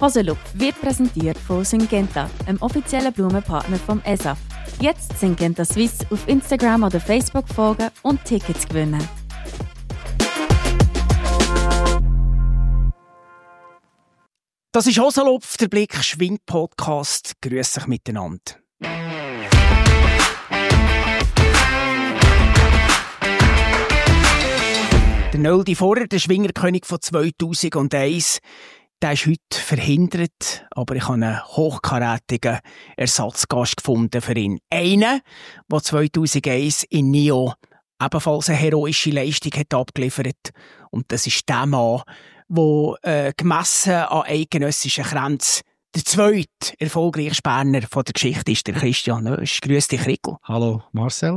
Hosenlupf wird präsentiert von Syngenta, einem offiziellen Blumenpartner vom ESAF. Jetzt Syngenta Swiss auf Instagram oder Facebook folgen und Tickets gewinnen. Das ist Hosenlupf, der Blick schwingt Podcast. Grüß euch miteinander. Der Nöldi Vorher, der Schwingerkönig von 2001, der ist heute verhindert, aber ich habe einen hochkarätigen Ersatzgast gefunden für ihn. Einen, der 2001 in Nio ebenfalls eine heroische Leistung hat abgeliefert. Und das ist der Mann, der gemessen an eidgenössischen Grenzen der zweite erfolgreichste Berner von der Geschichte ist, der Christian Oesch. Grüß dich, Rico. Hallo, Marcel.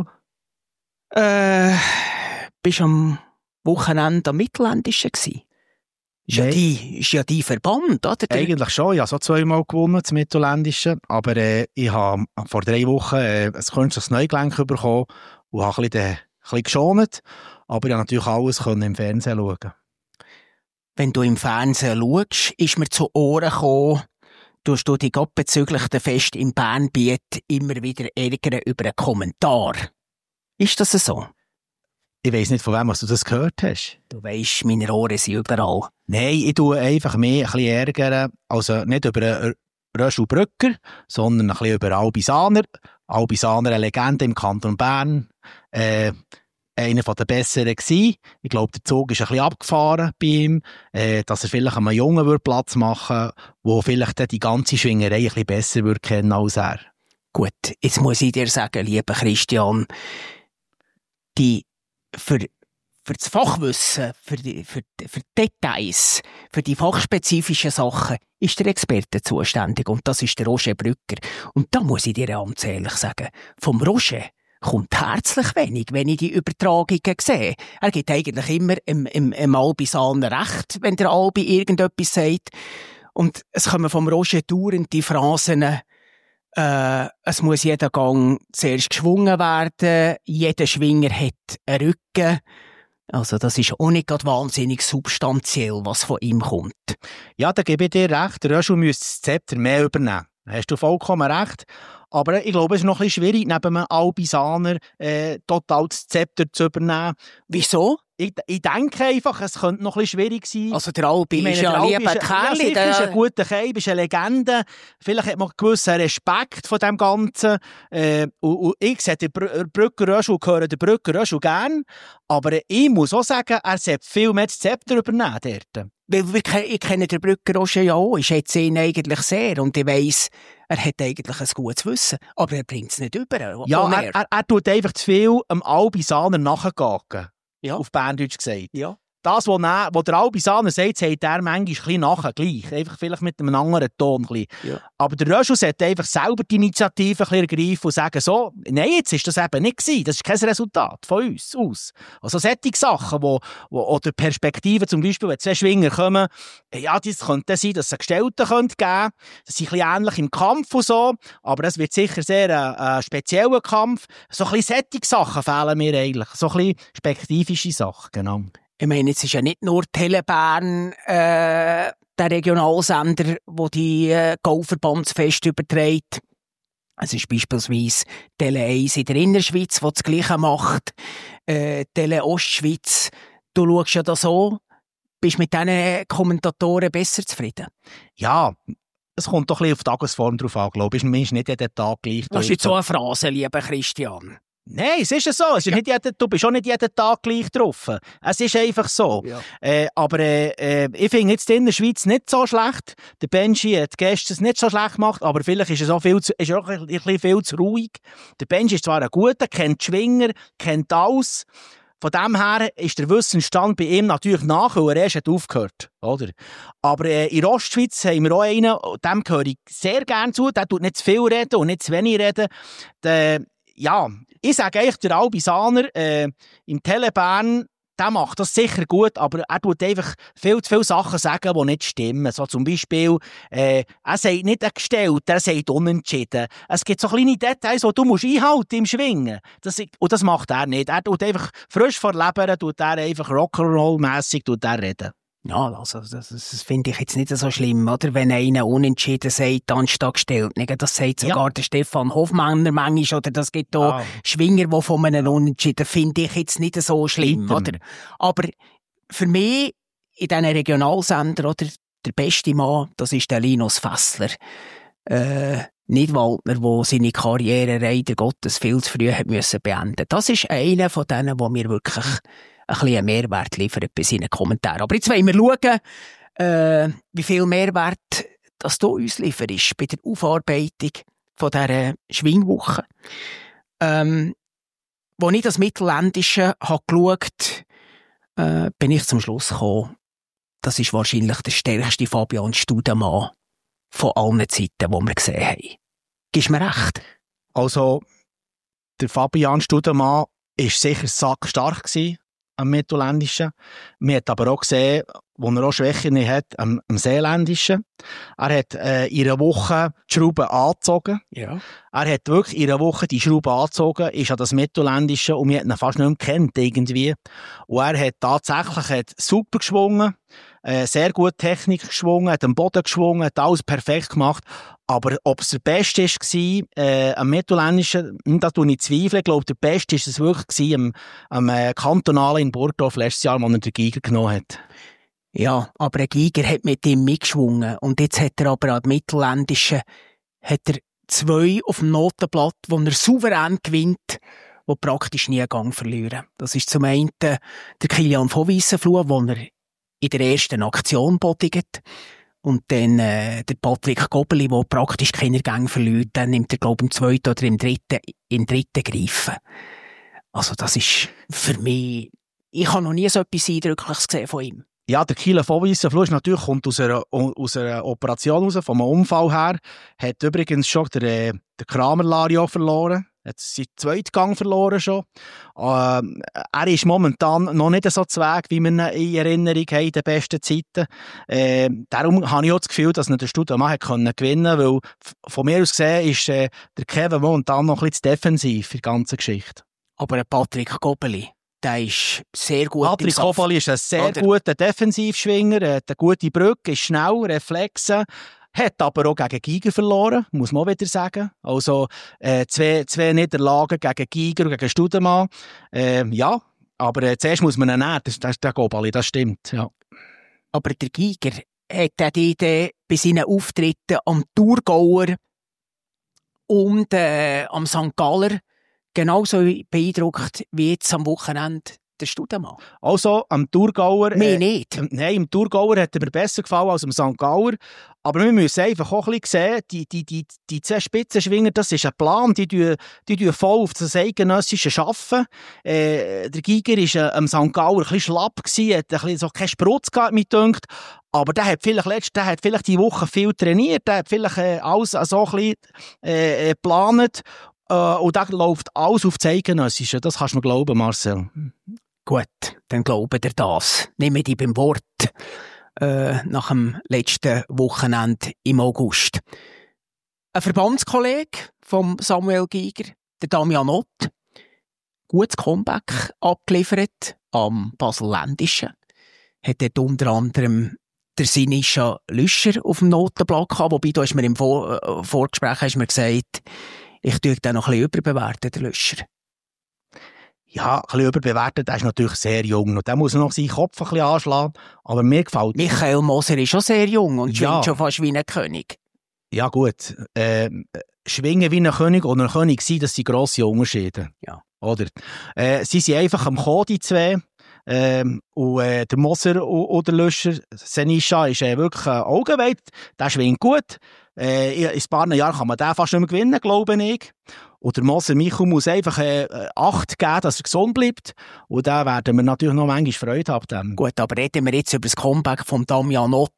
Bist am Wochenende am Mittelländischen gsi? Ist ja dein Verband, oder? Eigentlich schon. Ich habe so 2-mal gewonnen, das Mittelländische. Aber ich habe vor 3 Wochen ein künstliches Neugelenk bekommen und habe ein bisschen geschont. Aber ich konnte natürlich alles im Fernsehen schauen. Wenn du im Fernsehen schaust, ist mir zu Ohren gekommen, du dich gerade bezüglich der Fest im Bernbiet immer wieder ärgern über einen Kommentar. Ist das so? Ich weiss nicht, von wem du das gehört hast. Du weisst, meine Ohren sind überall. Nein, ich tue einfach mehr ein bisschen ärgern, also nicht über Röschel Brücker, sondern ein bisschen über Albisaner. Albisaner, eine Legende im Kanton Bern. Einer der Besseren gewesen. Ich glaube, der Zug ist ein bisschen abgefahren bei ihm, dass er vielleicht einem Jungen Platz machen würde, der vielleicht die ganze Schwingerei ein bisschen besser würde kennen als er. Gut, jetzt muss ich dir sagen, lieber Christian, für das Fachwissen, für die Details, für die fachspezifischen Sachen ist der Experte zuständig und das ist der Roger Brücker. Und da muss ich dir ganz ehrlich sagen, vom Roger kommt herzlich wenig, wenn ich die Übertragungen sehe. Er gibt eigentlich immer im Albisaner recht, wenn der Albi irgendetwas sagt. Und es kommen vom Roger dauernd die Phrasen, es muss jeder Gang zuerst geschwungen werden, jeder Schwinger hat einen Rücken. Also das ist auch nicht gerade wahnsinnig substanziell, was von ihm kommt. Ja, da gebe ich dir recht, der Röschel müsste das Zepter mehr übernehmen. Da hast du vollkommen recht. Aber ich glaube, es ist noch ein bisschen schwierig, neben einem Albisaner total das Zepter zu übernehmen. Wieso? Ich denke einfach, es könnte noch ein bisschen schwierig sein. Also der Albi ist ja ein lieber Kerl. Ja, ist ein guter Kerl, ist eine Legende. Vielleicht hat man einen gewissen Respekt von dem Ganzen. Und ich sehe den Brücker-Röschel, höre den Brücker-Röschel gern. Aber ich muss auch sagen, er sollte viel mehr das Zepter übernehmen dort. Ich kenne den Brücker-Röschel ja auch. Ich schätze ihn eigentlich sehr. Und ich weiss, er hat eigentlich ein gutes Wissen. Aber er bringt es nicht über. Ja, er tut einfach zu viel am Albisaner nachgagen. Ja. Auf Berndeutsch gesagt. Ja. Das, was der Albisaner sagt er manchmal ein bisschen nachher gleich. Einfach vielleicht mit einem anderen Ton. Ja. Aber der Röschel sollte einfach selber die Initiative ein bisschen ergreifen und sagen, so, nein, jetzt ist das eben nicht gewesen. Das ist kein Resultat von uns aus. Also solche Sachen, oder Perspektiven, zum Beispiel, wenn 2 Schwinger kommen, ja, das könnte sein, dass es einen Gestellten geben könnte. Das ist ein bisschen ähnlich im Kampf und so, aber es wird sicher sehr ein spezieller Kampf. So ein bisschen solche Sachen fehlen mir eigentlich. So ein bisschen spektifische Sachen, genau. Ich meine, es ist ja nicht nur Telebern, der Regionalsender, der die Golfverbandsfeste überträgt. Es ist beispielsweise Tele 1 in der Innerschweiz, der das Gleiche macht. Tele Ostschweiz. Du schaust ja das so. Bist mit diesen Kommentatoren besser zufrieden? Ja, es kommt doch ein bisschen auf die Tagesform drauf an, glaube ich. Ist nicht jeden Tag gleich. Das ist jetzt so eine Phrase, lieber Christian. Nein, es ist so. Es ist nicht du bist auch nicht jeden Tag gleich getroffen. Es ist einfach so. Ja. Aber ich finde jetzt in der Schweiz nicht so schlecht. Der Benji hat gestern nicht so schlecht gemacht, aber vielleicht ist er auch ein bisschen viel zu ruhig. Der Benji ist zwar ein guter, kennt die Schwinger, kennt alles. Von dem her ist der Wissensstand bei ihm natürlich nach, weil er erst hat aufgehört, oder? Aber in Ostschweiz haben wir auch einen, dem gehöre ich sehr gerne zu. Der tut nicht zu viel reden und nicht zu wenig reden. Ja, ich sage eigentlich, der Albisaner im Telebern, der macht das sicher gut, aber er tut einfach viel zu viele Sachen sagen, die nicht stimmen. So zum Beispiel, er sagt nicht ein Gestellt, er sagt unentschieden. Es gibt so kleine Details, die du einhalten im Schwingen. Und das macht er nicht. Er tut einfach frisch vor Leber, tut er einfach Rock'n'Roll-mässig reden. Ja, also das finde ich jetzt nicht so schlimm, oder? Wenn einer unentschieden sagt, anstatt gestellt. Das sagt sogar der Stefan Hofmanner manchmal, oder das gibt auch Schwinger, die von einem Unentschieden, finde ich jetzt nicht so schlimm, oder? Aber für mich, in diesen Regionalsendern, oder? Der beste Mann, das ist der Linus Fessler. Nidwaldner, der seine Karriere leider Gottes viel zu früh hat müssen beenden. Das ist einer von denen, der mir wirklich ein bisschen Mehrwert liefert bei seinen Kommentaren. Aber jetzt wollen wir schauen, wie viel Mehrwert das du uns lieferst bei der Aufarbeitung von dieser Schwingwoche. Als ich das Mittelländische habe geschaut, bin ich zum Schluss gekommen, das ist wahrscheinlich der stärkste Fabian Studemann von allen Zeiten, die wir gesehen haben. Gibst du mir recht? Also, der Fabian Studemann war sicher sackstark gewesen am Mittelländischen. Man hat aber auch gesehen, wo er auch Schwächen hat, am Seeländischen. Er hat in einer Woche die Schrauben angezogen. Ja. Er hat wirklich in einer Woche die Schrauben angezogen, ist an das Mittelländische und wir hat ihn fast nicht mehr gekannt irgendwie. Und er hat tatsächlich super geschwungen, sehr gut Technik geschwungen, hat am Boden geschwungen, hat alles perfekt gemacht. Aber ob es der Beste war, am Mittelländischen, da tue ich zweifeln. Ich glaube, der Beste war es wirklich am Kantonalen in Burgdorf letztes Jahr, wo er den Giger genommen hat. Ja, aber ein Giger hat mit ihm mitgeschwungen. Und jetzt hat er aber an den Mittelländischen, hat er 2 auf dem Notenblatt, wo er souverän gewinnt, die praktisch nie einen Gang verlieren. Das ist zum einen der Kilian von Weissenfluh, wo er in der ersten Aktion bodigt. Und dann der Patrick Gobeli, der praktisch keine Gänge verliert, dann nimmt er, glaube ich, im zweiten oder im dritten greifen. Also das ist für mich, ich habe noch nie so etwas Eindrückliches gesehen von ihm. Ja, der Kilian von Weissenfluh kommt aus einer Operation raus, vom Unfall her. Hat übrigens schon der Kramer Lario verloren. Hat seinen zweiten Gang verloren schon. Er ist momentan noch nicht so zweig, wie wir ihn in Erinnerung haben, in den besten Zeiten. Darum habe ich auch das Gefühl, dass er den Studemann gewinnen konnte, weil von mir aus gesehen ist der Kevin momentan noch ein bisschen zu defensiv für die ganze Geschichte. Aber Patrick Gobeli, der ist sehr gut. Patrick Gobeli ist ein sehr guter Defensivschwinger, hat eine gute Brücke, ist schnell, Reflexe. Hat aber auch gegen Giger verloren, muss man auch wieder sagen. Also, zwei Niederlagen gegen Giger und gegen Studemann. Ja, aber zuerst muss man ihn nehmen, das ist der Gobali, das stimmt, ja. Aber der Giger hat die Idee bei seinen Auftritten am Thurgauer und am St. Galler genauso beeindruckt wie jetzt am Wochenende der Studemann. Also, am Thurgauer... Mehr nicht. Nein, im Thurgauer hat er mir besser gefallen als am St. Gauer. Aber wir müssen einfach auch ein bisschen sehen, die 2 Spitzenschwinger, das ist ein Plan, die tun voll auf das Eidgenössische arbeiten. Der Giger war am St. Gauer ein bisschen schlapp gewesen, hat ein bisschen so keinen Sprutz gehabt, mir dünkt. Aber der hat vielleicht die Woche viel trainiert, der hat vielleicht alles so ein bisschen geplant. Und da läuft alles auf das Eidgenössische. Das kannst du mir glauben, Marcel. Gut, dann glauben dir das. Nehme dich beim Wort nach dem letzten Wochenende im August. Ein Verbandskollege von Samuel Giger, der Damian Ott, gutes Comeback abgeliefert am Baselländischen. Hat dort unter anderem der Sinischa Lüscher auf dem Notenblatt gehabt, wobei du hast mir im Vorgespräch hast mir gesagt, ich tue den noch ein bisschen überbewerten, der Lüscher. Ja, ein bisschen überbewertet, der ist natürlich sehr jung. Und der muss noch seinen Kopf ein bisschen anschlagen. Aber mir gefällt... Michael Moser ist schon sehr jung und schwingt schon fast wie ein König. Ja gut, schwingen wie ein König oder ein König sein, das sind grosse Unterschiede. Ja. Oder? Sie sind einfach am Kommen, die 2. Und der Moser und der Lüscher, Senischa ist wirklich augenweit. Der schwingt gut. In ein paar Jahren kann man den fast nicht mehr gewinnen, glaube ich. Und der Moser Michael muss einfach Acht geben, dass er gesund bleibt. Und da werden wir natürlich noch manchmal Freude haben. Gut, aber reden wir jetzt über das Comeback von Damian Ott.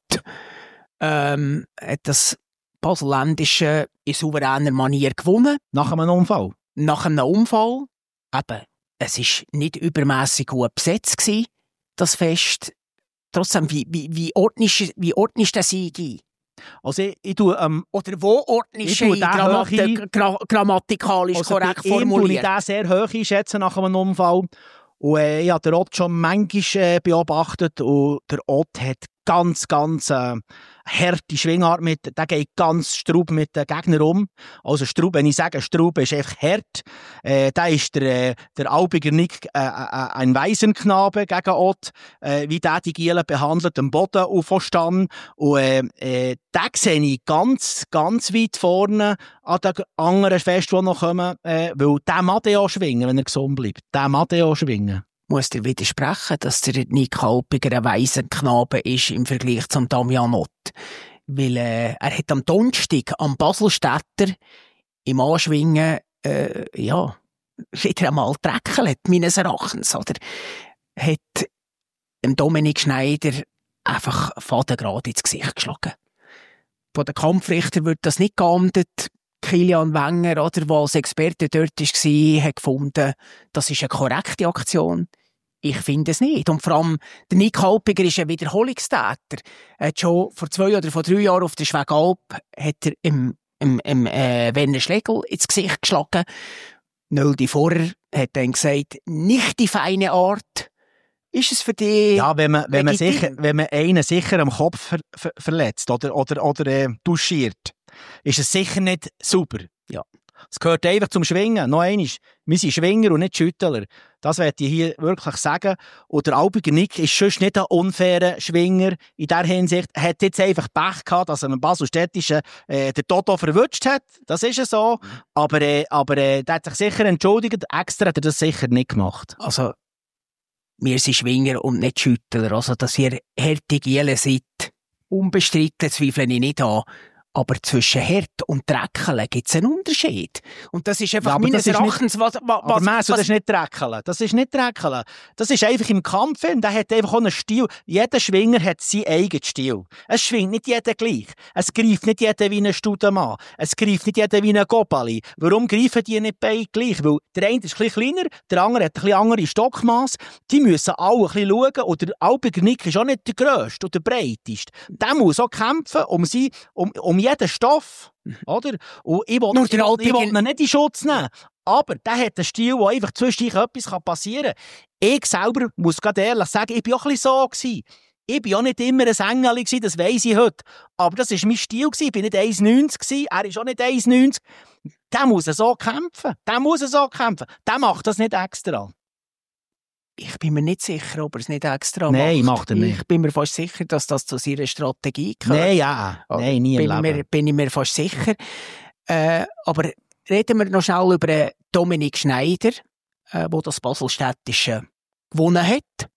Hat das Baselländische in souveräner Manier gewonnen. Nach einem Unfall? Nach einem Unfall. Eben, es war nicht übermässig gut besetzt gewesen, das Fest. Trotzdem, wie ordnest du den Sieg ein? Also ich tue... Oder wo ordnest du grammatikalisch korrekt formuliert? Ich tue den sehr hoch einschätzen nach einem Unfall. Und ich habe den Ott schon manchmal beobachtet und der Ott hat ganz harte Schwingart der geht ganz Straub mit den Gegnern um. Also Straub, wenn ich sage, Straub ist einfach hart. Da ist der Albiger Nick ein Waisenknabe gegen Ott, wie der die Gielen behandelt, am Boden aufstanden. Und den sehe ich ganz weit vorne an den anderen Festen, die noch kommen, weil der mag ja schwingen, wenn er gesund bleibt. Der mag ja schwingen. Muss dir widersprechen, dass der Nick Halpiger ein Waisenknabe ist im Vergleich zum Damian Ott. Weil er hat am Donnerstag am Baselstädter im Anschwingen wieder einmal dreckelt, meines Erachtens. Oder hat dem Dominik Schneider einfach fadengrad ins Gesicht geschlagen. Von den Kampfrichtern wird das nicht geahndet. Kilian Wenger, oder, der als Experte dort war, hat gefunden, das ist eine korrekte Aktion. Ich finde es nicht. Und vor allem, der Nick Halpiger ist ein Wiederholungstäter. Er hat schon vor 2 oder vor 3 Jahren auf der Schwegalp hat er im Werner Schlegel ins Gesicht geschlagen. Nöldi vorher hat dann gesagt, nicht die feine Art. Ist es für dich? Ja, wenn man einen sicher am Kopf verletzt oder duschiert, ist es sicher nicht sauber. Ja. Es gehört einfach zum Schwingen. Noch einmal, wir sind Schwinger und nicht Schüttler. Das möchte ich hier wirklich sagen. Und der Albiger Nick ist sonst nicht ein unfairer Schwinger. In dieser Hinsicht hat jetzt einfach Pech gehabt, dass er einen Baselstädtischen der Toto verwünscht hat. Das ist ja so. Aber der hat sich sicher entschuldigt. Extra hat er das sicher nicht gemacht. Also, wir sind Schwinger und nicht Schüttler. Also, dass ihr harte Giele seid, unbestritten, zweifle ich nicht an. Aber zwischen Hart und Dreckeln gibt es einen Unterschied. Und das ist einfach ja, meines Erachtens, aber Messi, das ist nicht Dreckeln. Das ist nicht Dreckeln. Das ist einfach im Kampf. Der hat einfach auch einen Stil. Jeder Schwinger hat seinen eigenen Stil. Es schwingt nicht jeder gleich. Es greift nicht jeder wie ein Studemann. Es greift nicht jeder wie ein Gobali. Warum greifen die nicht beide gleich? Weil der eine ist ein bisschen kleiner, der andere hat ein bisschen andere Stockmaß. Die müssen alle ein bisschen schauen. Und der Albiger Nick ist auch nicht der grösste oder der breiteste. Der muss auch kämpfen um jeden Stoff, oder? Und ich will ihn nicht in Schutz nehmen. Aber der hat einen Stil, wo einfach zwischendurch etwas passieren kann. Ich selber muss ganz ehrlich sagen, ich war auch ein bisschen so gewesen. Ich war auch nicht immer ein Engel gewesen, das weiss ich heute. Aber das war mein Stil gewesen. Ich war nicht 1,90 gewesen. Er ist auch nicht 1,90. Der muss so kämpfen. Der macht das nicht extra. Ich bin mir nicht sicher, ob er es nicht extra macht. Nein, macht er nicht. Ich bin mir fast sicher, dass das zu seiner Strategie gehört. Nein, ja. Nein, nie im Leben. Bin ich mir fast sicher. Aber reden wir noch schnell über Dominik Schneider, der das Baselstädtische gewonnen hat.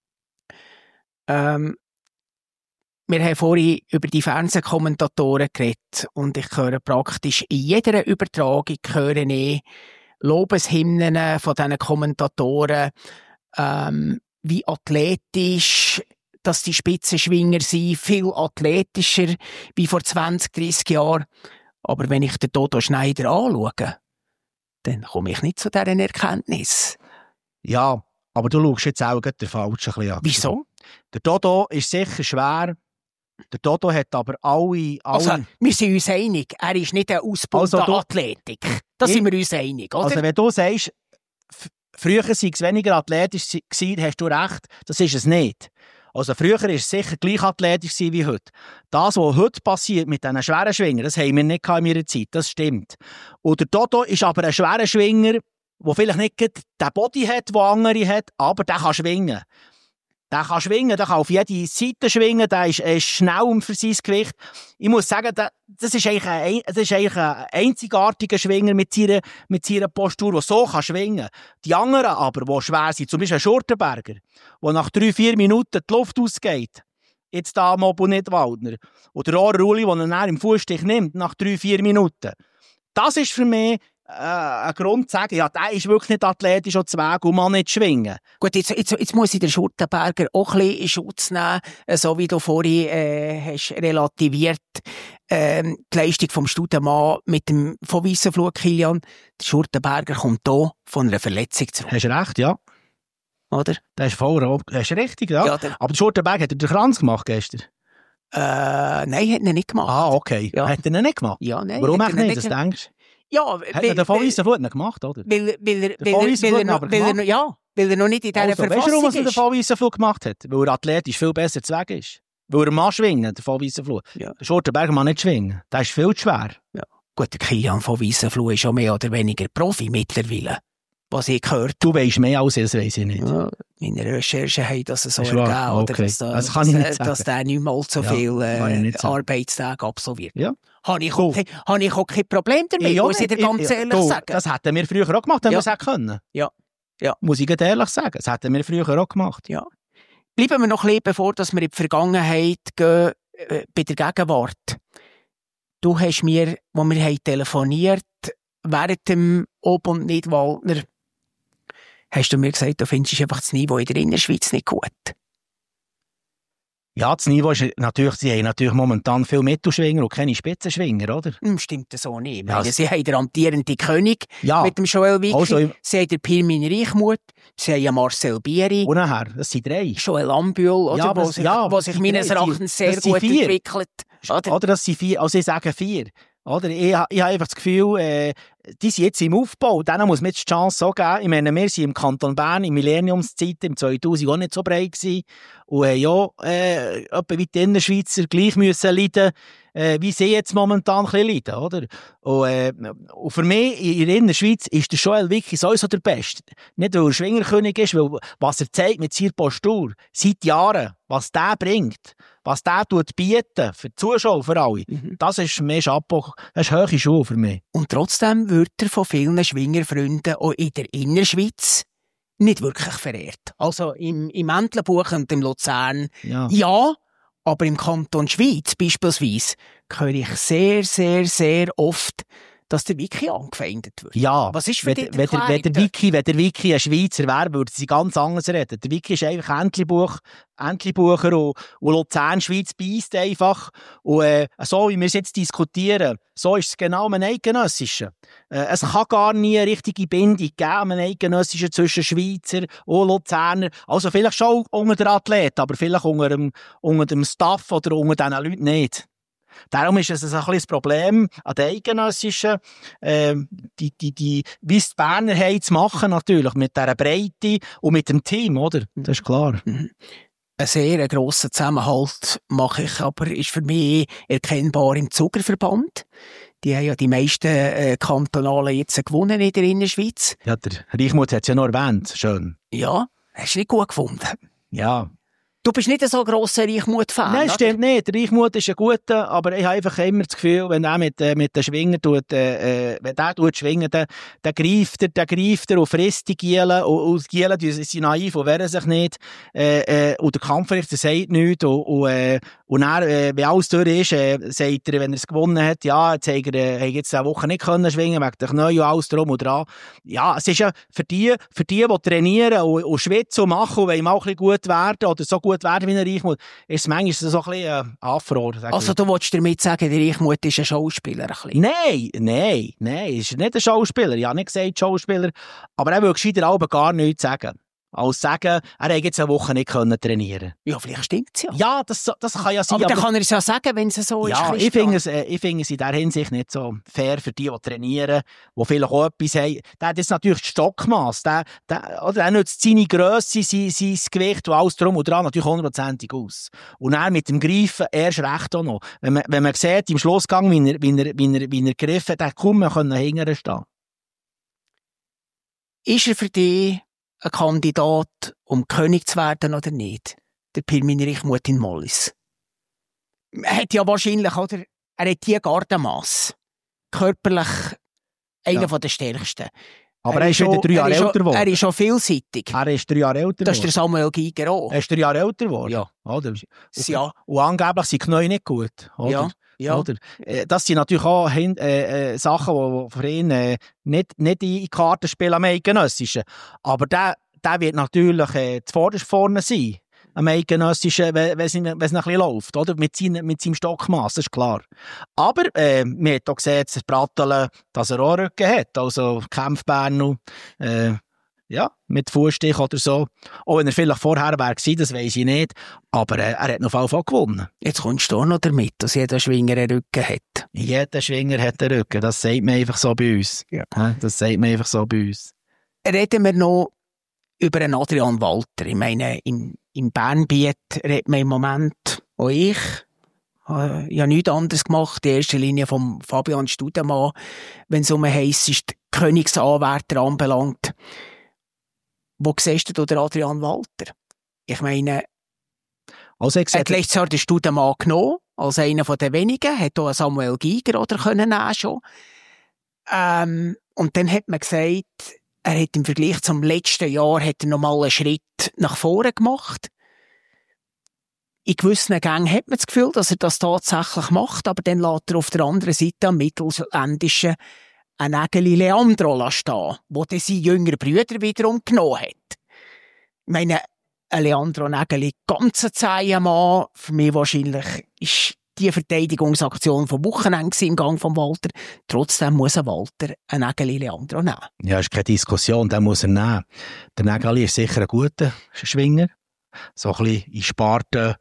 Wir haben vorhin über die Fernsehkommentatoren geredet und ich höre praktisch in jeder Übertragung Lobeshymnen von diesen Kommentatoren, wie athletisch, dass die Spitzenschwinger sind, viel athletischer wie vor 20, 30 Jahren. Aber wenn ich den Dodo Schneider anschaue, dann komme ich nicht zu dieser Erkenntnis. Ja, aber du schaust jetzt auch den Falschen ein bisschen an. Wieso? Der Dodo ist sicher schwer. Der Dodo hat aber alle... Also, wir sind uns einig, er ist nicht ein Ausbau der Athletik. Da sind wir uns einig, oder? Also, wenn du sagst, früher sei es weniger athletisch gewesen, hast du recht, das ist es nicht. Also, früher war es sicher gleich athletisch wie heute. Das, was heute passiert mit diesen schweren Schwingern, das haben wir nicht in meiner Zeit, das stimmt. Und der Dodo ist aber ein schwerer Schwinger, der vielleicht nicht den Body hat, den andere hat, aber der kann schwingen. Der kann schwingen, der kann auf jede Seite schwingen, der ist schnell für sein Gewicht. Ich muss sagen, das ist eigentlich ein einzigartiger Schwinger mit seiner Postur, der so kann schwingen. Die anderen aber, die schwer sind, zum Beispiel ein Schurtenberger, der nach 3-4 Minuten die Luft ausgeht, jetzt da am Obo nicht Waldner, oder Rohrer Uli, der ihn dann im Fußstich nimmt, nach 3-4 Minuten. Das ist für mich ein Grund zu sagen, ja, der ist wirklich nicht athletisch auf dem Weg und man nicht schwingen. Gut, jetzt muss ich den Schurtenberger auch ein bisschen in Schutz nehmen, so wie du vorhin hast relativiert, die Leistung vom Studemann von Weissenflug, Kilian. Der Schurtenberger kommt hier von einer Verletzung zurück. Hast du recht, ja. Oder? Das ist voll, hast du richtig, ja. Aber der Schurtenberger hat den Kranz gemacht gestern? Nein, hat er nicht gemacht. Ah, okay. Ja. Hat er ihn nicht gemacht? Ja, nein. Warum hat er nicht, das denkst du? Ja, hat er den von Weissenflug nicht gemacht, oder? Weil er weil er noch nicht in dieser Verfassung weißt du, warum ist. er den Vollwiesenflug gemacht hat? Weil er athletisch viel besser zu Weg ist. Weil er mal schwingen, der Vollwiesenflug. Ja. Der Schurtenberger kann nicht schwingen. Der ist viel zu schwer. Ja. Gut, der Kilian von Wiesenfluh ist schon mehr oder weniger Profi mittlerweile. Was ich gehört. Du weisst mehr als ich, das weiss ich nicht. Ja, meine Recherchen haben das so Ist ergeben, wahr? oder, Okay. dass, kann ich nicht sagen. dass der nicht mal so Ja, viel kann ich nicht sagen. Arbeitstage absolviert. Ja. Habe ich auch kein Problem damit, muss ich dir ganz ehrlich sagen. Das hätten wir früher auch gemacht, wenn wir es hätten können. Ja. Ja. Muss ich ehrlich sagen, das hätten wir früher auch gemacht. Ja. Bleiben wir noch ein bisschen, bevor wir in die Vergangenheit gehen, bei der Gegenwart. Du hast mir, als wir haben telefoniert, während dem Ob- und Nidwaldner, hast du mir gesagt, du findest einfach das Niveau in der Innerschweiz nicht gut. Ja, das Niveau ist natürlich, sie haben natürlich momentan viel Mittelschwinger und keine Spitzenschwinger, oder? Stimmt das so nicht. Ja, Sie haben den amtierenden König Ja. mit dem Joel Wicki, Also, sie haben den Pirmin Reichmuth, sie haben ja Marcel Bieri, und nachher, das sind 3. Joel Ambühl, oder, Ja, aber- wo sich die meines drei, Erachtens sehr das sind gut 4. entwickelt. Oder das sind 4, also ich sage 4. Oder? Ich habe einfach das Gefühl, die sind jetzt im Aufbau. Denen muss man jetzt die Chance auch geben. Ich meine, wir sind im Kanton Bern in Millenniumszeit im 2000 auch nicht so breit gewesen. Und ja, etwa wie die Innerschweizer gleich müssen leiden, wie sie jetzt momentan ein bisschen leiden, oder? Und für mich in der Innerschweiz ist der Joel Wicki sowieso der Beste. Nicht, weil er Schwingerkönig ist, weil was er zeigt mit seiner Postur, seit Jahren, was der bringt, was der bieten für die Zuschauer, für alle, das ist mehr Chapeau, das ist hohe Schuhe für mich. Und trotzdem wird er von vielen Schwingerfreunden auch in der Innerschweiz nicht wirklich verehrt. Also im Entlebuch und im Luzern ja, aber im Kanton Schweiz beispielsweise höre ich sehr, sehr, sehr oft, dass der Wicki angefeindet wird. Ja, was ist für dich die wenn der Wicki ein Schweizer wäre, würde sie ganz anders reden. Der Wicki ist einfach Entlebucher und Luzern, Schweiz beisst einfach. Und so wie wir es jetzt diskutieren, so ist es genau ein Eidgenössischen. Es kann gar nie eine richtige Bindung geben, ein Eidgenössischen zwischen Schweizer und Luzerner. Also vielleicht schon unter den Athleten, aber vielleicht unter dem Staff oder unter diesen Leuten nicht. Darum ist es ein bisschen das Problem an den Eidgenössischen, wie es die Berner haben zu machen, natürlich, mit dieser Breite und mit dem Team, oder? Das ist klar. Einen sehr grossen Zusammenhalt mache ich, aber ist für mich erkennbar im Zuckerverband. Die haben ja die meisten Kantonalen jetzt gewonnen in der Innerschweiz. Ja, der Reichmuth hat es ja noch erwähnt. Schön. Ja, hast du nicht gut gefunden. Ja. Du bist nicht so ein grosser Reichmuth-Fan, Nein, stimmt nicht. Der Reichmuth ist ein guter, aber ich habe einfach immer das Gefühl, wenn er mit den Schwingern wenn der schwingen, dann greift er und frisst die Gielen und die Gielen sind naiv und wehren sich nicht. Und der Kampfrichter sagt nichts und dann, wenn alles durch ist, sagt er, wenn er es gewonnen hat, ja, jetzt hat er jetzt eine Woche nicht können schwingen, wegen der Knie und alles drum und dran. Ja, es ist ja für die trainieren und schwitzen und machen und wollen mal ein bisschen gut werden oder so gut werden wie ein Reichmuth, ist es manchmal so ein bisschen Afro. Also du willst damit sagen, der Reichmuth ist ein Schauspieler? Ein Nein, er ist nicht ein Schauspieler. Ich habe nicht gesagt Schauspieler, aber er will gescheiter aber gar nichts sagen. Als sagen, er hätte jetzt eine Woche nicht trainieren. Ja, vielleicht stimmt es ja. Ja, das kann ja sein. Aber dann kann er es ja sagen, wenn es so ja, ist. Ich finde es in dieser Hinsicht nicht so fair für die trainieren, die vielleicht auch etwas haben. Der hat jetzt natürlich das Stockmass. Der nutzt seine Grösse, sein Gewicht und alles drum und dran natürlich 100% aus. Und er mit dem Greifen erst recht auch noch. Wenn man sieht, im Schlussgang, wie er gegriffen hat, hat kaum mehr hinterher stehen. Ist er für dich ein Kandidat, um König zu werden oder nicht? Der Pirmin Reichmuth in Mollis. Er hat ja wahrscheinlich, oder? Er hat die Gardenmasse. Körperlich einer der stärksten. Aber er ist wieder 3 Jahre älter geworden. Er ist schon vielseitig. Er ist 3 Jahre älter geworden. Das ist der Samuel Giger auch. Er ist 3 Jahre älter geworden. Ja. Oder? Ja. Und angeblich sind die Knie nicht gut. Oder? Ja. Oder? Das sind natürlich auch Sachen, die für ihn nicht in die Karten spielen am Eidgenössischen. Aber der wird natürlich zuvorderst vorne sein. Am Eidgenössischen, wenn es ein bisschen läuft, oder? Mit seinem Stockmass, das ist klar. Aber, man hat auch gesehen, dass Brattelen, dass er auch Rücken hat. Also, Kämpfbern, mit Fußstich oder so. Auch wenn er vielleicht vorher wäre, das weiss ich nicht. Aber, er hat noch Fall gewonnen. Jetzt kommst du auch noch damit, dass jeder Schwinger einen Rücken hat. Jeder Schwinger hat einen Rücken. Das sagt man einfach so bei uns. Ja. Das sagt man einfach so bei uns. Reden wir noch über einen Adrian Walter. Ich meine, im Bernbiet redet man im Moment, auch ich habe nichts anderes gemacht, die erste Linie von Fabian Studemann, wenn es um einen heissesten Königsanwärter anbelangt. Wo siehst du den Adrian Walter? Ich meine, also er hat letztes Jahr den Studemann genommen, als einer der wenigen, hat auch Samuel Giger oder können nehmen schon. Und dann hat man gesagt, er hat im Vergleich zum letzten Jahr hat er nochmal einen Schritt nach vorne gemacht. In gewissen Gängen hat man das Gefühl, dass er das tatsächlich macht, aber dann lässt er auf der anderen Seite am Mittelländischen ein Nägeli Leandro stehen, wo dann sein jüngerer Brüder wiederum genommen hat. Ich meine, ein Leandro Nägeli ganz ein zäher Mann, für mich wahrscheinlich ist die Verteidigungsaktion vom Wochenende im Gang von Walter. Trotzdem muss ein Walter ein Nägeli Leandro nehmen. Ja, ist keine Diskussion, den muss er nehmen. Der Nägeli ist sicher ein guter Schwinger. So ein bisschen in Sparten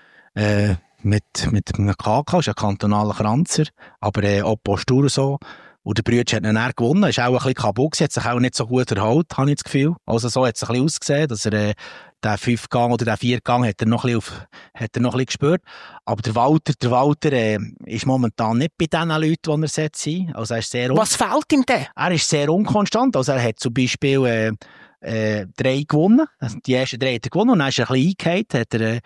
mit einem KK, ist ein kantonaler Kranzer, aber auch Postur so. Und der Brütsch hat ihn dann gewonnen, ist auch ein bisschen kaputt gewesen, hat sich auch nicht so gut erholt, habe ich das Gefühl. Also so hat es ein bisschen ausgesehen, dass er den 5-Gang oder den 4-Gang hat er noch ein bisschen gespürt. Aber der Walter ist momentan nicht bei den Leuten, die er sein. Also er ist sehr Was fehlt ihm denn? Er ist sehr unkonstant. Also er hat zum Beispiel 3 gewonnen. Also die ersten 3 hat er gewonnen und dann ist er ein bisschen eingehauen.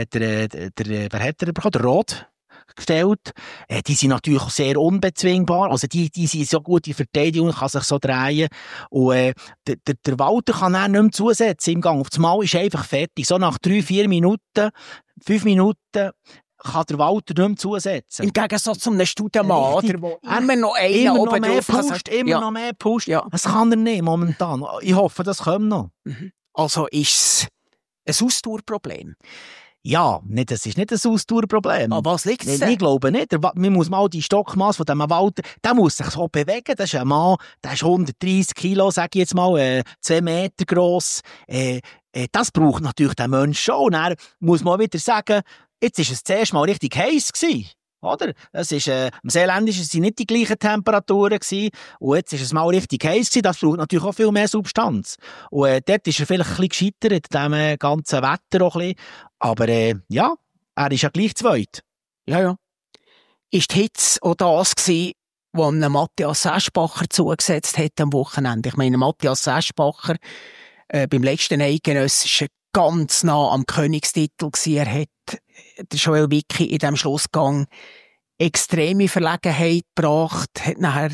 Wer hat er bekommen? Der Roth gestellt. Die sind natürlich sehr unbezwingbar. Also die sind so gut in Verteidigung, kann sich so drehen. Und der Walter kann dann nicht mehr zusetzen im Gang. Auf das Mal ist er einfach fertig. So nach 3-4 Minuten, 5 Minuten kann der Walter nicht mehr zusetzen. Im Gegensatz zu einem Studemann, oder? Wo immer noch einer oben drauf pusht. Immer noch mehr pusht. Ja. Das kann er nicht momentan. Ich hoffe, das kommt noch. Also ist es ein Ausdauerproblem? Ja, das ist nicht ein Ausdauerproblem. Aber was liegt es denn? Ich glaube nicht. Man muss mal die Stockmasse von diesem Walter, der muss sich so bewegen. Das ist ein Mann, der ist 130 Kilo, sage ich jetzt mal, 2 Meter gross. Das braucht natürlich der Mensch schon. Und dann muss man wieder sagen, jetzt war es zuerst mal richtig heiß gewesen. Oder? Es ist, im Seeländischen sind nicht die gleichen Temperaturen gewesen. Und jetzt ist es mal richtig heiß gewesen. Das braucht natürlich auch viel mehr Substanz. Und dort ist er vielleicht ein bisschen gescheitert, in diesem ganzen Wetter auch ein bisschen. Aber ja, er ist ja gleich zweit. Ja. Ist die Hitze auch das gewesen, was Matthias Seschbacher zugesetzt hat am Wochenende? Ich meine, Matthias Seschbacher beim letzten Eidgenössischen ganz nah am Königstitel gewesen. Er hat der Joel Wicki in diesem Schlussgang extreme Verlegenheit gebracht, hat nachher,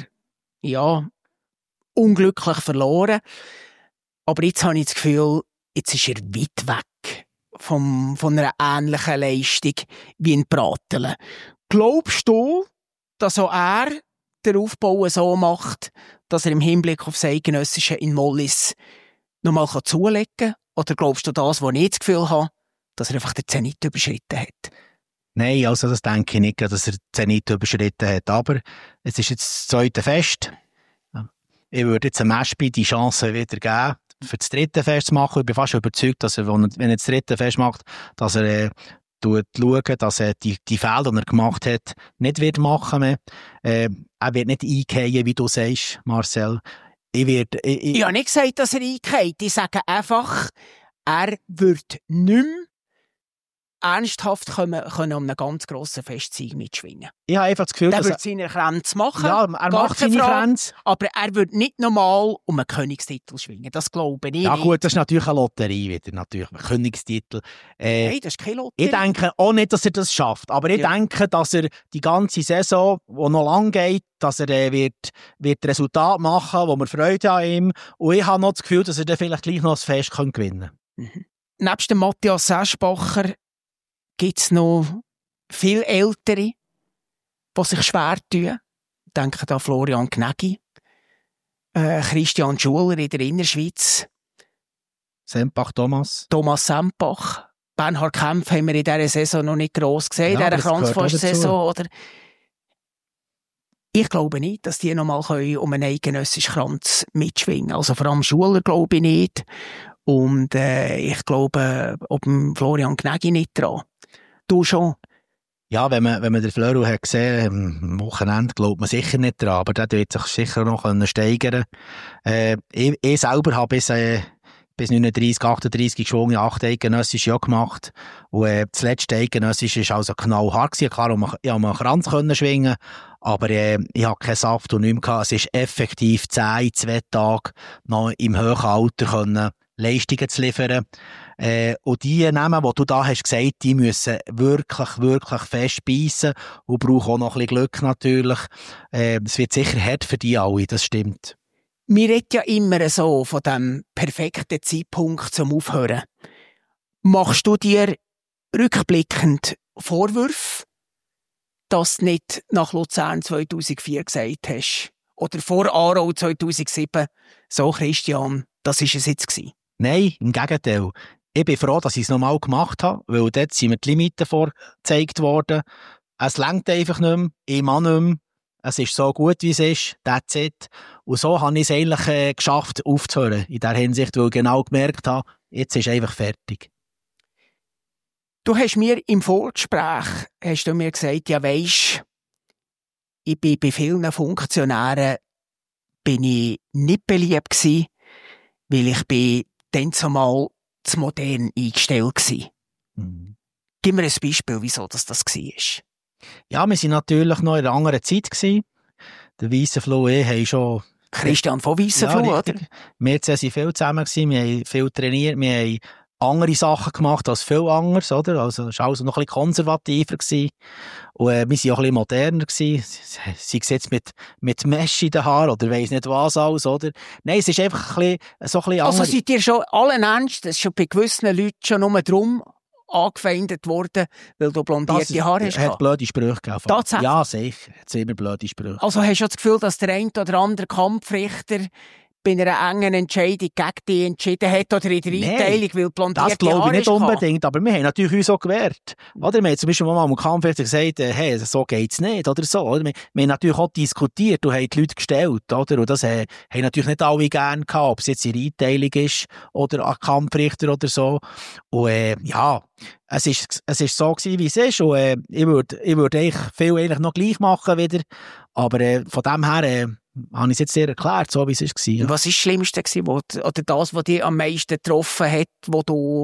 unglücklich verloren. Aber jetzt habe ich das Gefühl, jetzt ist er weit weg von einer ähnlichen Leistung wie in Pratteln. Glaubst du, dass auch er den Aufbau so macht, dass er im Hinblick auf das Eidgenössische in Mollis nochmal zulegen kann? Oder glaubst du das, was ich das Gefühl habe, dass er einfach den Zenit überschritten hat? Nein, also das denke ich nicht, dass er den Zenit überschritten hat. Aber es ist jetzt das 2. Fest. Ich würde jetzt einem Meschbi die Chance wieder geben, für das 3. Fest zu machen. Ich bin fast überzeugt, dass er, wenn er das 3. Fest macht, dass er schauen, dass er die Fehler, die er gemacht hat, nicht wird machen mehr. Er wird nicht eingehen, wie du sagst, Marcel. Ich habe nicht gesagt, dass er eingeht. Ich sage einfach, er wird nicht mehr ernsthaft können um einen ganz grossen Festsieg mitschwingen. Ich habe einfach das Gefühl, er wird seine Grenze machen. Ja, er macht seine Grenze. Aber er wird nicht nochmal um einen Königstitel schwingen. Das glaube ich ja, nicht. Ja gut, das ist natürlich eine Lotterie wieder. Natürlich. Ein Königstitel. Nein, das ist keine Lotterie. Ich denke auch nicht, dass er das schafft. Aber ich denke, dass er die ganze Saison, die noch lang geht, dass er wird Resultat machen, wo wir Freude an ihm. Und ich habe noch das Gefühl, dass er dann vielleicht gleich noch das Fest gewinnen kann. Nebst dem Matthias Seschbacher gibt es noch viele Ältere, die sich schwer tun. Ich denke an Florian Gnägi, Christian Schuler in der Innerschweiz. Sempach Thomas Sempach. Bernhard Kempf haben wir in dieser Saison noch nicht gross gesehen, in dieser Kranzfast-Saison. Ich glaube nicht, dass die nochmal um einen eidgenössischen Kranz mitschwingen können. Also vor allem Schuler glaube ich nicht. Und ich glaube, ob Florian Gnägi nicht dran. Du schon? Ja, wenn man den Flöru hat gesehen, am Wochenende, glaubt man sicher nicht dran, aber der wird sich sicher noch steigern. Ich selber habe bis bis 39, 38 geschwungen, 8 eidgenössische auch gemacht. Und das letzte eidgenössische war also knallhart gewesen. Klar, ich konnte einen Kranz schwingen, aber ich hatte keinen Saft und nichts gehabt. Es ist effektiv 10 in 2 Tagen noch im hohen Alter können Leistungen zu liefern. Und die Namen, die du da hast gesagt, die müssen wirklich, wirklich fest beißen und brauchen auch noch ein bisschen Glück natürlich. Es wird sicher hart für die alle, das stimmt. Wir reden ja immer so von dem perfekten Zeitpunkt zum Aufhören. Machst du dir rückblickend Vorwürfe, dass du nicht nach Luzern 2004 gesagt hast? Oder vor Aarau 2007, so Christian, das war es jetzt gewesen? Nein, im Gegenteil. Ich bin froh, dass ich es nochmal gemacht habe, weil dort sind mir die Limiten vorgezeigt worden. Es reicht einfach nicht mehr, ich mag nicht mehr. Es ist so gut, wie es ist, that's it. Und so habe ich es eigentlich geschafft, aufzuhören. In der Hinsicht, weil ich genau gemerkt habe, jetzt ist einfach fertig. Du hast mir im Vorgespräch hast du mir gesagt, ja weisst, ich bin bei vielen Funktionären bin ich nicht beliebt gewesen, weil ich bin dann zumal zu modern eingestellt war. Gib mir ein Beispiel, wieso das war. Ja, wir waren natürlich noch in einer anderen Zeit gewesen. Der Weissenfluh und ich haben schon... Christian von Weissenfluh, ja, oder? Wir zwei waren viel zusammen gewesen, wir haben viel trainiert, wir haben andere Sachen gemacht als viel anderes, oder? Also, es war also noch ein bisschen konservativer gewesen. Und wir waren auch ein bisschen moderner gewesen. Sei es jetzt mit Mesh in den Haaren oder weiss nicht was alles, oder? Nein, es ist einfach ein bisschen Also seid ihr schon allen Ernstes, schon bei gewissen Leuten schon nur drum angefeindet worden, weil du blondierte Haare hast? Es hat blöde Sprüche gegeben. Tatsächlich? Ja, sicher. Es hat immer blöde Sprüche. Also hast du das Gefühl, dass der eine oder andere Kampfrichter bei einer engen Entscheidung gegen dich entschieden hat oder in der Einteilung, weil blondierte das glaube ich Haare nicht unbedingt, aber wir haben natürlich uns auch gewehrt. Oder? Wir haben zum Beispiel mal am Kampfrichter gesagt, hey, so geht's nicht, oder so. Oder? Wir haben natürlich auch diskutiert und haben die Leute gestellt, oder? Und das haben natürlich nicht alle gerne gehabt, ob es jetzt in der Einteilung ist oder ein Kampfrichter oder so. Und ja, es ist so gewesen, wie es ist. Und ich würde eigentlich viel noch gleich machen wieder. Aber von dem her habe ich es jetzt sehr erklärt, so wie es war. Ja. Was war das Schlimmste gewesen, oder das, was dich am meisten getroffen hat, wo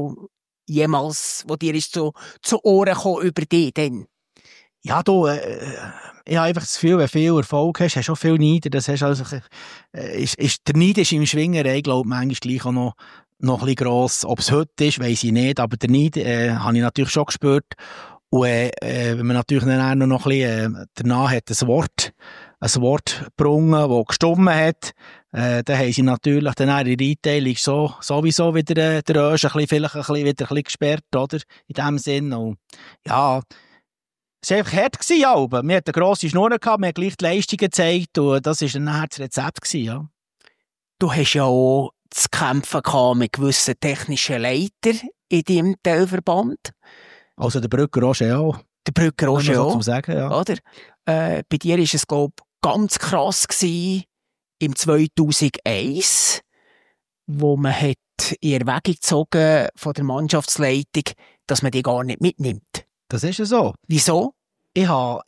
dir ist zu Ohren gekommen über dich denn? Ja, du, ich habe einfach das Gefühl, wenn du viel Erfolg hast, hast du auch viel Neid. Das hast also, der Neid ist im Schwingerei, glaube ich, manchmal gleich auch noch ein bisschen gross. Ob es heute ist, weiss ich nicht, aber der Neid habe ich natürlich schon gespürt. Und wenn man natürlich dann noch ein bisschen danach hat ein Wort gebrungen, das gestummen hat, dann haben sie natürlich dann in der Einteilung sowieso wieder den Rösch vielleicht wieder ein bisschen gesperrt, oder? In dem Sinn. Und ja, es war einfach hart gewesen, ja. Wir hatten eine grosse Schnur gehabt, wir haben gleich die Leistungen gezeigt und das war dann nachher das Rezept gewesen, ja. Du hast ja auch zu kämpfen gehabt mit gewissen technischen Leitern in deinem Teilverband. Also der Brücker Roger auch. Der Brücker Roger auch. So sagen, ja. Oder? Bei dir war es, glaube ich, ganz krass gewesen, im 2001, wo man hat in Erwägung gezogen von der Mannschaftsleitung, dass man die gar nicht mitnimmt. Das ist ja so. Wieso? Am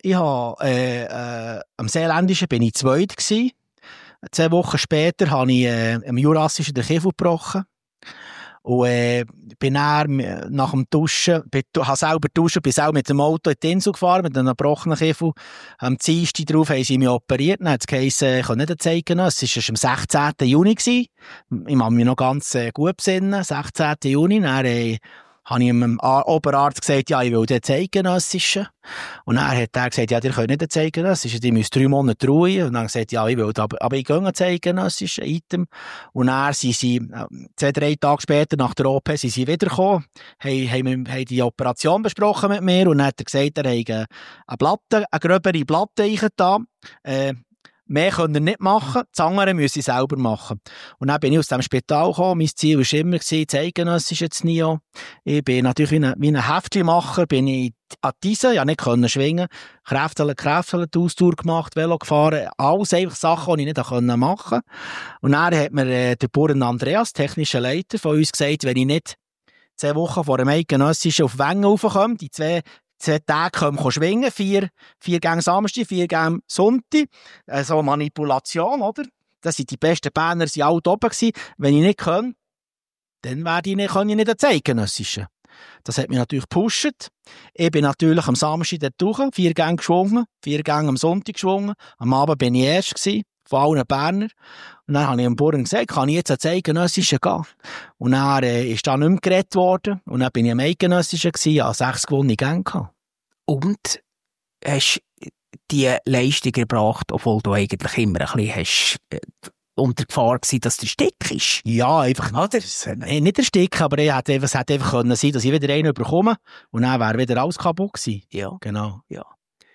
Seeländischen bin ich zweit gewesen. 2 Wochen später habe ich am Jurassischen den Kiefer gebrochen. Und bin dann nach dem Duschen, habe selber duschen, bin selber mit dem Auto in die Insel gefahren, mit einem gebrochenen Kiefer. Am Dienstag darauf haben sie mich operiert. Dann hat es geheißen, ich kann nicht zeigen. Es war am 16. Juni gewesen. Ich kann mich noch ganz gut besinnen. 16. Juni. Dann habe ich dem Oberarzt gesagt, ja, ich will den zeitgenössischen. Und dann hat er gesagt, ja, ihr könnt nicht den zeitgenössischen, die müssen 3 Monate Ruhe. Und dann gesagt, ja, ich will, aber ich gehe einen zeitgenössischen Item. Und dann sind sie 2-3 Tage später nach der OP sind sie wiedergekommen, haben die Operation besprochen mit mir und dann hat er gesagt, er habe eine gröbere Platte reingetan. Mehr können wir nicht machen, das andere müssen sie selber machen. Und dann bin ich aus dem Spital gekommen, mein Ziel war immer, zeitgenössische zu NIO. Ich bin natürlich wie ein Heftchenmacher, bin ich an diese, ja nicht können schwingen, Kräfteln, die Austour gemacht, Velo gefahren, alles einfach Sachen, die ich nicht machen konnte. Und dann hat mir der Bauern Andreas, technischer Leiter von uns, gesagt, wenn ich nicht 2 Wochen vor dem Eidgenössischen auf Wengen raufkomme, die 2 Tage können schwingen, 4 Gänge Samstag, 4 Gänge Sonntag. So Manipulation, oder? Das sind die besten Berner, die alle oben gewesen. Wenn ich nicht kann, dann kann ich nicht an Zeitgenössischen. Das hat mich natürlich gepusht. Ich bin natürlich am Samstag dort durch, 4 Gänge geschwungen, 4 Gänge am Sonntag geschwungen. Am Abend bin ich erst gewesen, von allen Berner. Und dann habe ich dem Bauern gesagt, kann ich jetzt an Zeitgenössischen gehen? Und dann ist da nicht mehr geredet worden. Und dann bin ich am Eidgenössischen gewesen, habe 6 gewonnene Gänge gehabt. Und hast die Leistung erbracht, obwohl du eigentlich immer ein bisschen hast, unter Gefahr gewesen, dass der Stick ist. Ja, einfach. Oder? Nicht der Stick, aber es hätte einfach können sein, dass ich wieder einen bekomme und dann wäre wieder alles kaputt gewesen. Ja. Genau. Ja.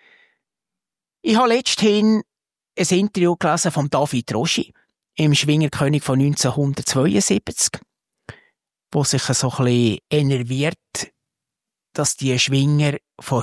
Ich habe letzthin ein Interview gelesen von David Roschi im Schwingerkönig von 1972, wo sich so ein bisschen enerviert, dass die Schwinger von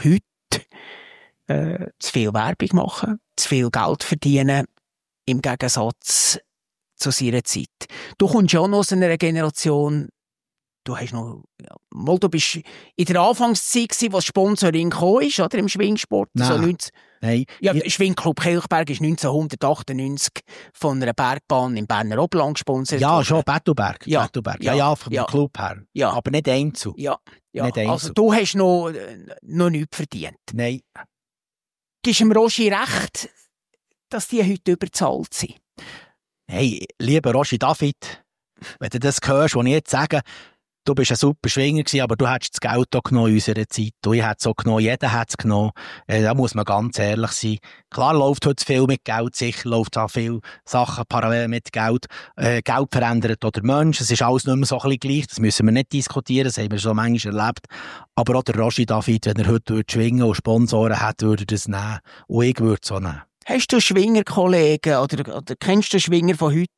heute zu viel Werbung machen, zu viel Geld verdienen, im Gegensatz zu seiner Zeit. Du kommst schon aus einer Generation, du bist in der Anfangszeit gewesen, wo das Sponsoring gekommen ist, oder, im Schwingsport. Nein. Nein. Ja, der Schwingclub Kilchberg ist 1998 von einer Bergbahn im Berner Oberland gesponsert. Ja, schon, Bettelberg. Ja. Bettelberg. Ja, vom Club her. Ja. Aber nicht einzeln. Ja. Nicht einzeln. Also du hast noch nichts verdient. Nein. Gibst dem Roschi recht, dass die heute überzahlt sind? Hey, lieber Roschi David, wenn du das hörst, was ich jetzt sage, du bist ein super Schwinger gewesen, aber du hättest das Geld auch genommen in unserer Zeit. Und ich hätte es auch genommen, jeder hätte es genommen. Da muss man ganz ehrlich sein. Klar läuft heute viel mit Geld, sicher läuft auch viele Sachen parallel mit Geld. Geld verändert oder Mensch, es ist alles nicht mehr so ein bisschen gleich, das müssen wir nicht diskutieren, das haben wir schon manchmal erlebt. Aber auch der Roschi David, wenn er heute schwingen und Sponsoren hat, würde er das nehmen. Und ich würde es auch nehmen. Hast du Schwingerkollegen oder kennst du Schwinger von heute,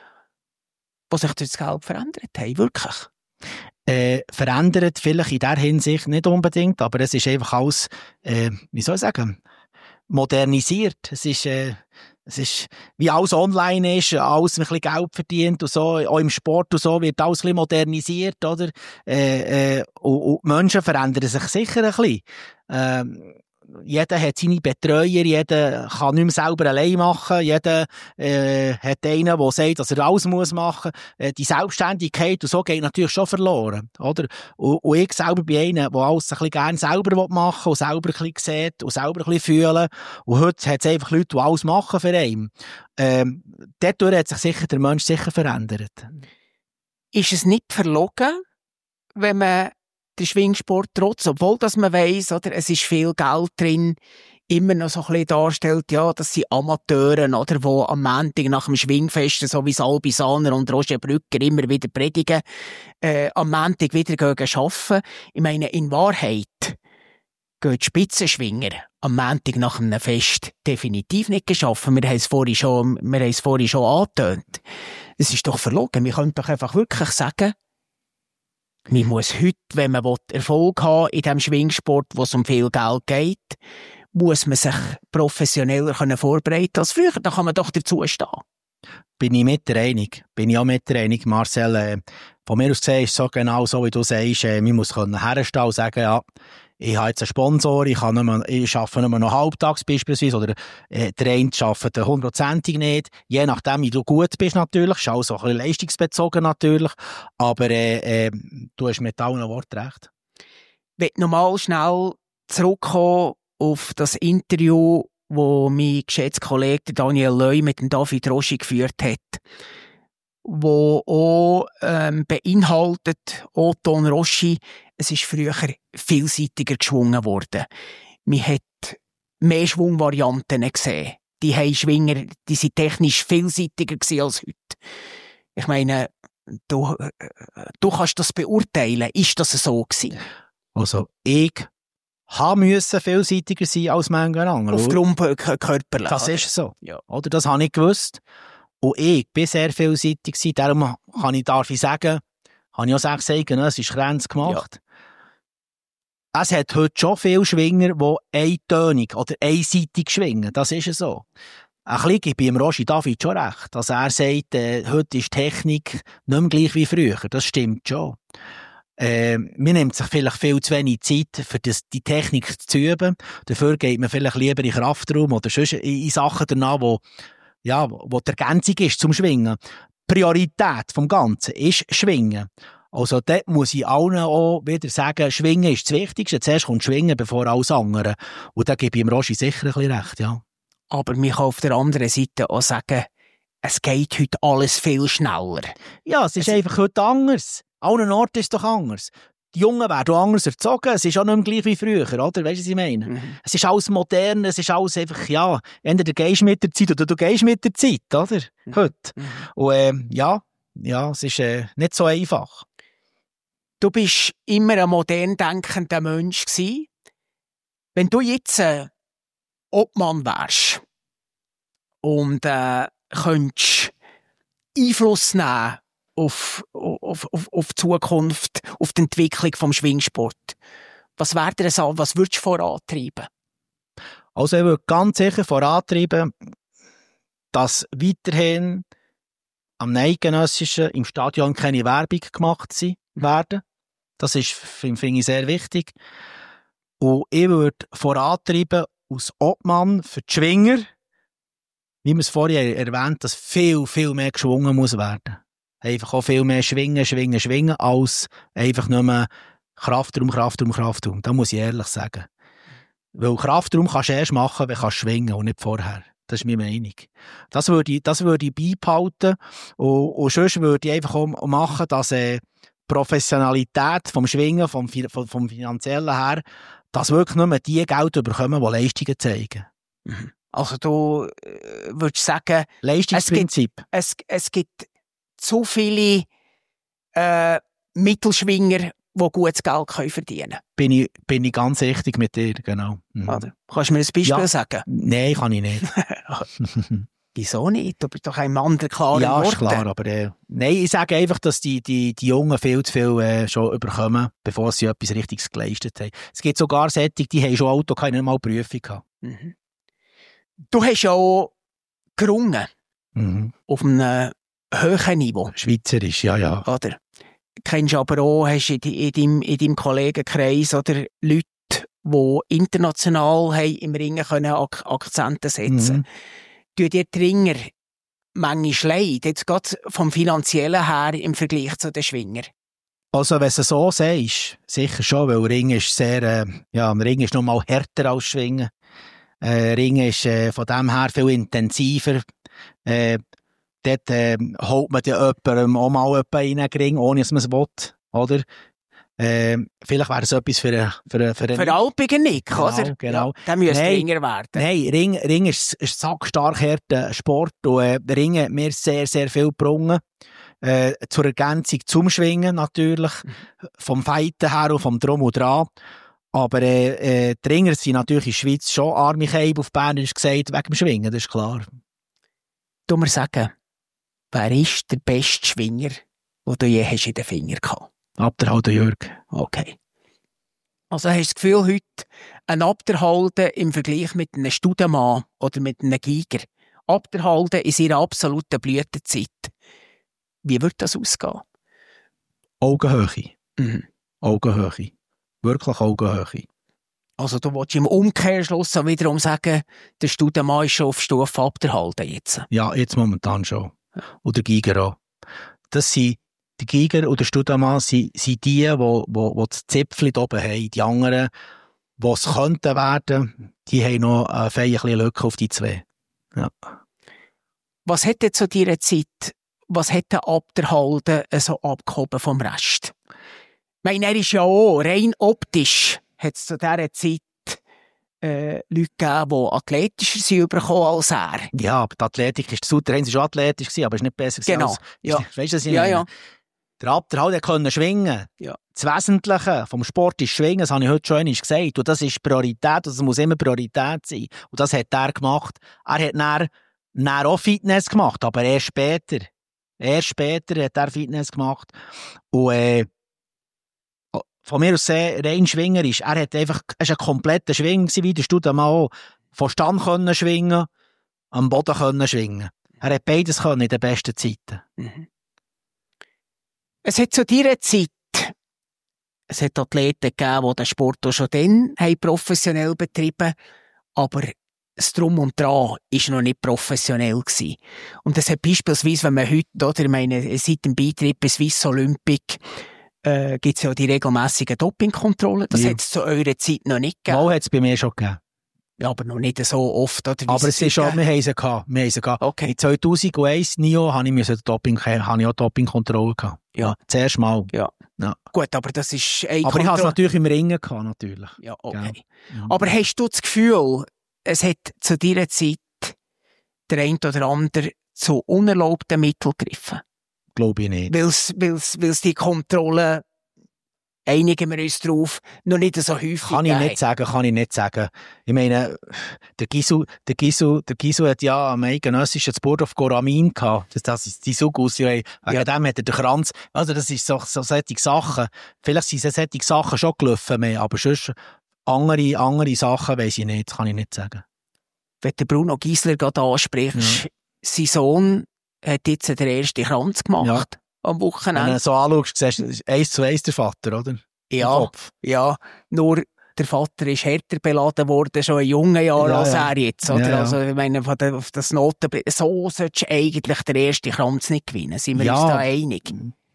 die sich durch das Geld verändert haben? Wirklich? Verändert vielleicht in der Hinsicht nicht unbedingt, aber es ist einfach alles, wie soll ich sagen, modernisiert. Es ist, wie alles online ist, alles ein bisschen Geld verdient und so, auch im Sport und so wird alles ein bisschen modernisiert, oder? Und die Menschen verändern sich sicher ein bisschen. Jeder hat seine Betreuer, jeder kann nicht mehr selber allein machen, jeder hat einen, der sagt, dass er alles machen muss. Die Selbstständigkeit und so geht natürlich schon verloren, oder? Und ich selber bin einer, der alles ein bisschen gerne selber machen will und selber ein bisschen sieht und selber ein bisschen fühlen. Und heute hat es einfach Leute, die alles machen für einen. Dadurch hat sich sicher der Mensch sicher verändert. Ist es nicht verlogen, wenn man der Schwingsport obwohl dass man weiss, oder, es ist viel Geld drin, immer noch so ein bisschen darstellt, ja, das sind Amateure, oder, die am Montag nach dem Schwingfest, so wie Salbisaner und Roger Brücker immer wieder predigen, am Montag wieder arbeiten. Ich meine, in Wahrheit gehen die Spitzenschwinger am Montag nach einem Fest definitiv nicht geschaffen. Wir haben es vorhin schon angetönt. Es ist doch verlogen. Wir können doch einfach wirklich sagen, man muss heute, wenn man Erfolg haben in diesem Schwingsport, wo es um viel Geld geht, muss man sich professioneller vorbereiten als früher. Da kann man doch dazu stehen. Bin ich auch mit der Einig, Marcel. Von mir aus gesehen ist es so genau so, wie du sagst, man muss herstehen und sagen, ja, ich habe jetzt einen Sponsor, ich arbeite nicht mehr noch halbtags beispielsweise, oder der eine arbeitet 100%ig nicht, je nachdem, wie du gut bist natürlich, ist auch so ein bisschen leistungsbezogen natürlich, aber du hast mit allen Worten recht. Ich möchte nochmal schnell zurückkommen auf das Interview, das mein geschätzter Kollege Daniel Leu mit dem David Roschi geführt hat, wo auch beinhaltet, Oton Roschi, es ist früher vielseitiger geschwungen worden. Man hat mehr Schwungvarianten gesehen. Die haben Schwinger, die sind technisch vielseitiger gewesen als heute. Ich meine, du kannst das beurteilen. Ist das so gewesen? Also, ich musste vielseitiger sein als manche andere. Aufgrund körperlich. Das ist so. Ja. Oder das habe ich gewusst. Und ich bin sehr vielseitig gewesen. Darum darf ich sagen, habe ich auch 6 eidgenössische Kränze gemacht. Ja. Es hat heute schon viele Schwinger, die eintönig oder einseitig schwingen. Das ist so. Ein bisschen gebe ich dem Roschi David schon recht. Dass er sagt, heute ist die Technik nicht mehr gleich wie früher. Das stimmt schon. Man nimmt sich vielleicht viel zu wenig Zeit, für die Technik zu üben. Dafür geht man vielleicht lieber in Kraftraum oder sonst in Sachen danach, wo die Ergänzung ist zum Schwingen. Die Priorität vom Ganzen ist Schwingen. Also dort muss ich allen auch wieder sagen, Schwingen ist das Wichtigste. Zuerst kommt Schwingen, bevor alles andere. Und da gebe ich dem Roger sicher ein bisschen recht, ja. Aber man kann auf der anderen Seite auch sagen, es geht heute alles viel schneller. Ja, es ist einfach heute anders. An allen Orten ist es doch anders. Die Jungen werden auch anders erzogen. Es ist auch nicht mehr gleich wie früher, oder? Weißt du, was ich meine? Mhm. Es ist alles modern, es ist alles einfach, ja, entweder du gehst mit der Zeit oder du gehst mit der Zeit, oder? Heute. Mhm. Und ja, es ist nicht so einfach. Du bist immer ein modern denkender Mensch gewesen. Wenn du jetzt Obmann wärst und könntest Einfluss nehmen auf die Zukunft, auf die Entwicklung vom Schwingsport, was würdest du vorantreiben? Also ich würde ganz sicher vorantreiben, dass weiterhin am Eidgenössischen im Stadion keine Werbung gemacht werden. Das ist, finde ich, sehr wichtig. Und ich würde vorantreiben, als Obmann für die Schwinger, wie wir es vorhin erwähnt, dass viel, viel mehr geschwungen muss werden. Einfach auch viel mehr schwingen, als einfach nur mehr Kraftraum. Da muss ich ehrlich sagen. Weil Kraftraum kannst du erst machen, wenn du schwingen und nicht vorher. Das ist meine Meinung. Das würde ich beibehalten. Und sonst würde ich einfach auch machen, dass Professionalität vom Schwingen, vom Finanziellen her, dass wirklich nur die Geld bekommen, die Leistungen zeigen. Also du würdest sagen, Leistungsprinzip. Es gibt zu viele Mittelschwinger, die gutes Geld verdienen können. Bin ich ganz richtig mit dir, genau. Mhm. Kannst du mir ein Beispiel sagen? Nein, kann ich nicht. Wieso nicht? Du bist doch ein Mann der klaren Worte. Ja, ist klar, aber nein, ich sage einfach, dass die Jungen viel zu viel schon überkommen, bevor sie etwas Richtiges geleistet haben. Es gibt sogar solche, die haben schon Auto, keine mal Prüfung gehabt. Mhm. Du hast ja auch gerungen. Mhm. Auf einem hohen Niveau. Schweizerisch, ja. Oder? Kennst du aber auch, hast in deinem Kollegenkreis oder Leute, die international haben, im Ringen können Akzente setzen. Tun dir die Ringer manchmal leid, jetzt gerade vom Finanziellen her im Vergleich zu den Schwingern? Also, wenn du es so sagst, sicher schon, weil Ring ist Ring ist noch mal härter als Schwingen. Ring ist von dem her viel intensiver. Dort holt man ja jemandem auch mal in einen Ring, ohne dass man es will, oder? Vielleicht wäre es etwas für Alpigen Nick, oder? Genau. Ja, der müsste Ringer werden. Nein, Ring ist ein sackstark harter Sport und Ring hat mir sehr, sehr viel gebrungen. Zur Ergänzung zum Schwingen natürlich, vom Fighten her und vom Drum und Dran. Aber die Ringer sind natürlich in der Schweiz schon arme Käbe, auf Bernisch gesagt, wegen dem Schwingen, das ist klar. Du mir sagen, wer ist der beste Schwinger, den du je hast in den Fingern gehabt? Abderhalden Jörg. Okay. Also hast du das Gefühl, heute ein Abderhalden im Vergleich mit einem Studemann oder mit einem Giger, Abderhalden in seiner absoluten Blütezeit, wie wird das ausgehen? Augenhöhe. Augenhöhe. Wirklich Augenhöhe. Also du willst im Umkehrschluss wiederum sagen, der Studemann ist schon auf Stufe Abderhalden jetzt? Ja, jetzt momentan schon. Und der Giger auch. Das sind die Giger und der Studemann sind die das Zipfel oben haben. Die anderen, die es könnten werden, die haben noch eine feine Lücke auf die zwei. Ja. Was hat denn zu dieser Zeit, was hat der Abderhalden so abgehoben vom Rest? Ich meine, er ist ja auch rein optisch, hat es zu dieser Zeit Leute gegeben, die athletischer sind bekommen als er. Ja, aber die Athletik ist, der Souterrain war schon athletisch, aber es ist nicht besser genau. Als... Ja. Weißt du, was ich meine? Ja. Der Abderhalden konnte schwingen. Ja. Das Wesentliche vom Sport ist Schwingen, das habe ich heute schon einmal gesagt. Und das ist Priorität, das muss immer Priorität sein. Und das hat er gemacht. Er hat dann auch Fitness gemacht, aber erst später. Erst später hat er Fitness gemacht. Und von mir aus rein schwingerisch. Er hat einfach, es war ein kompletter Schwing, wie der Studemann auch. Von Stand können schwingen, am Boden können schwingen. Er hat beides können in den besten Zeiten. Mhm. Es hat zu dieser Zeit, es hat Athleten gegeben, die den Sport auch schon dann professionell betrieben, aber das Drum und Dran war noch nicht professionell gewesen. Und das hat beispielsweise, wenn man heute, oder, ich meine, seit dem Beitritt bei Swiss Olympic, gibt es ja die regelmässigen Dopingkontrollen. Das hat es zu eurer Zeit noch nicht gegeben. Mal hat es bei mir schon gegeben. Ja, aber noch nicht so oft. Oder Aber es ist schon, wir haben sie gehabt. Okay. In 2001, NIO, habe ich auch Dopingkontrolle gehabt. Ja. Zuerst mal. Ja. Ja. Gut, aber das ist eine Aber ich habe es natürlich im Ringen gehabt, natürlich. Ja, okay. Ja. Aber hast du das Gefühl, es hat zu dieser Zeit der eine oder andere zu unerlaubten Mitteln gegriffen? Glaube ich nicht. Weil's die Kontrollen, einigen wir uns drauf, noch nicht so häufig Kann ich nicht sagen. Ich meine, der Gisu hat ja am eidgenössischen das Board of Goramin gehabt. Das ist die Sugus. Wegen dem hat er den Kranz. Also, das ist so solche Sachen. Vielleicht sind solche Sachen schon gelaufen mehr, aber sonst andere Sachen weiss ich nicht, kann ich nicht sagen. Wenn der Bruno Giesler gerade ansprichst, sein Sohn hat jetzt den ersten Kranz gemacht am Wochenende. Wenn du so anschaust, siehst du 1:1 der Vater, oder? Ja. Nur der Vater ist härter beladen worden, schon in jungen Jahren als er jetzt. Oder? Ja. Also, ich meine, auf das Notenbild, so solltest du eigentlich den ersten Kranz nicht gewinnen. Sind wir uns da einig?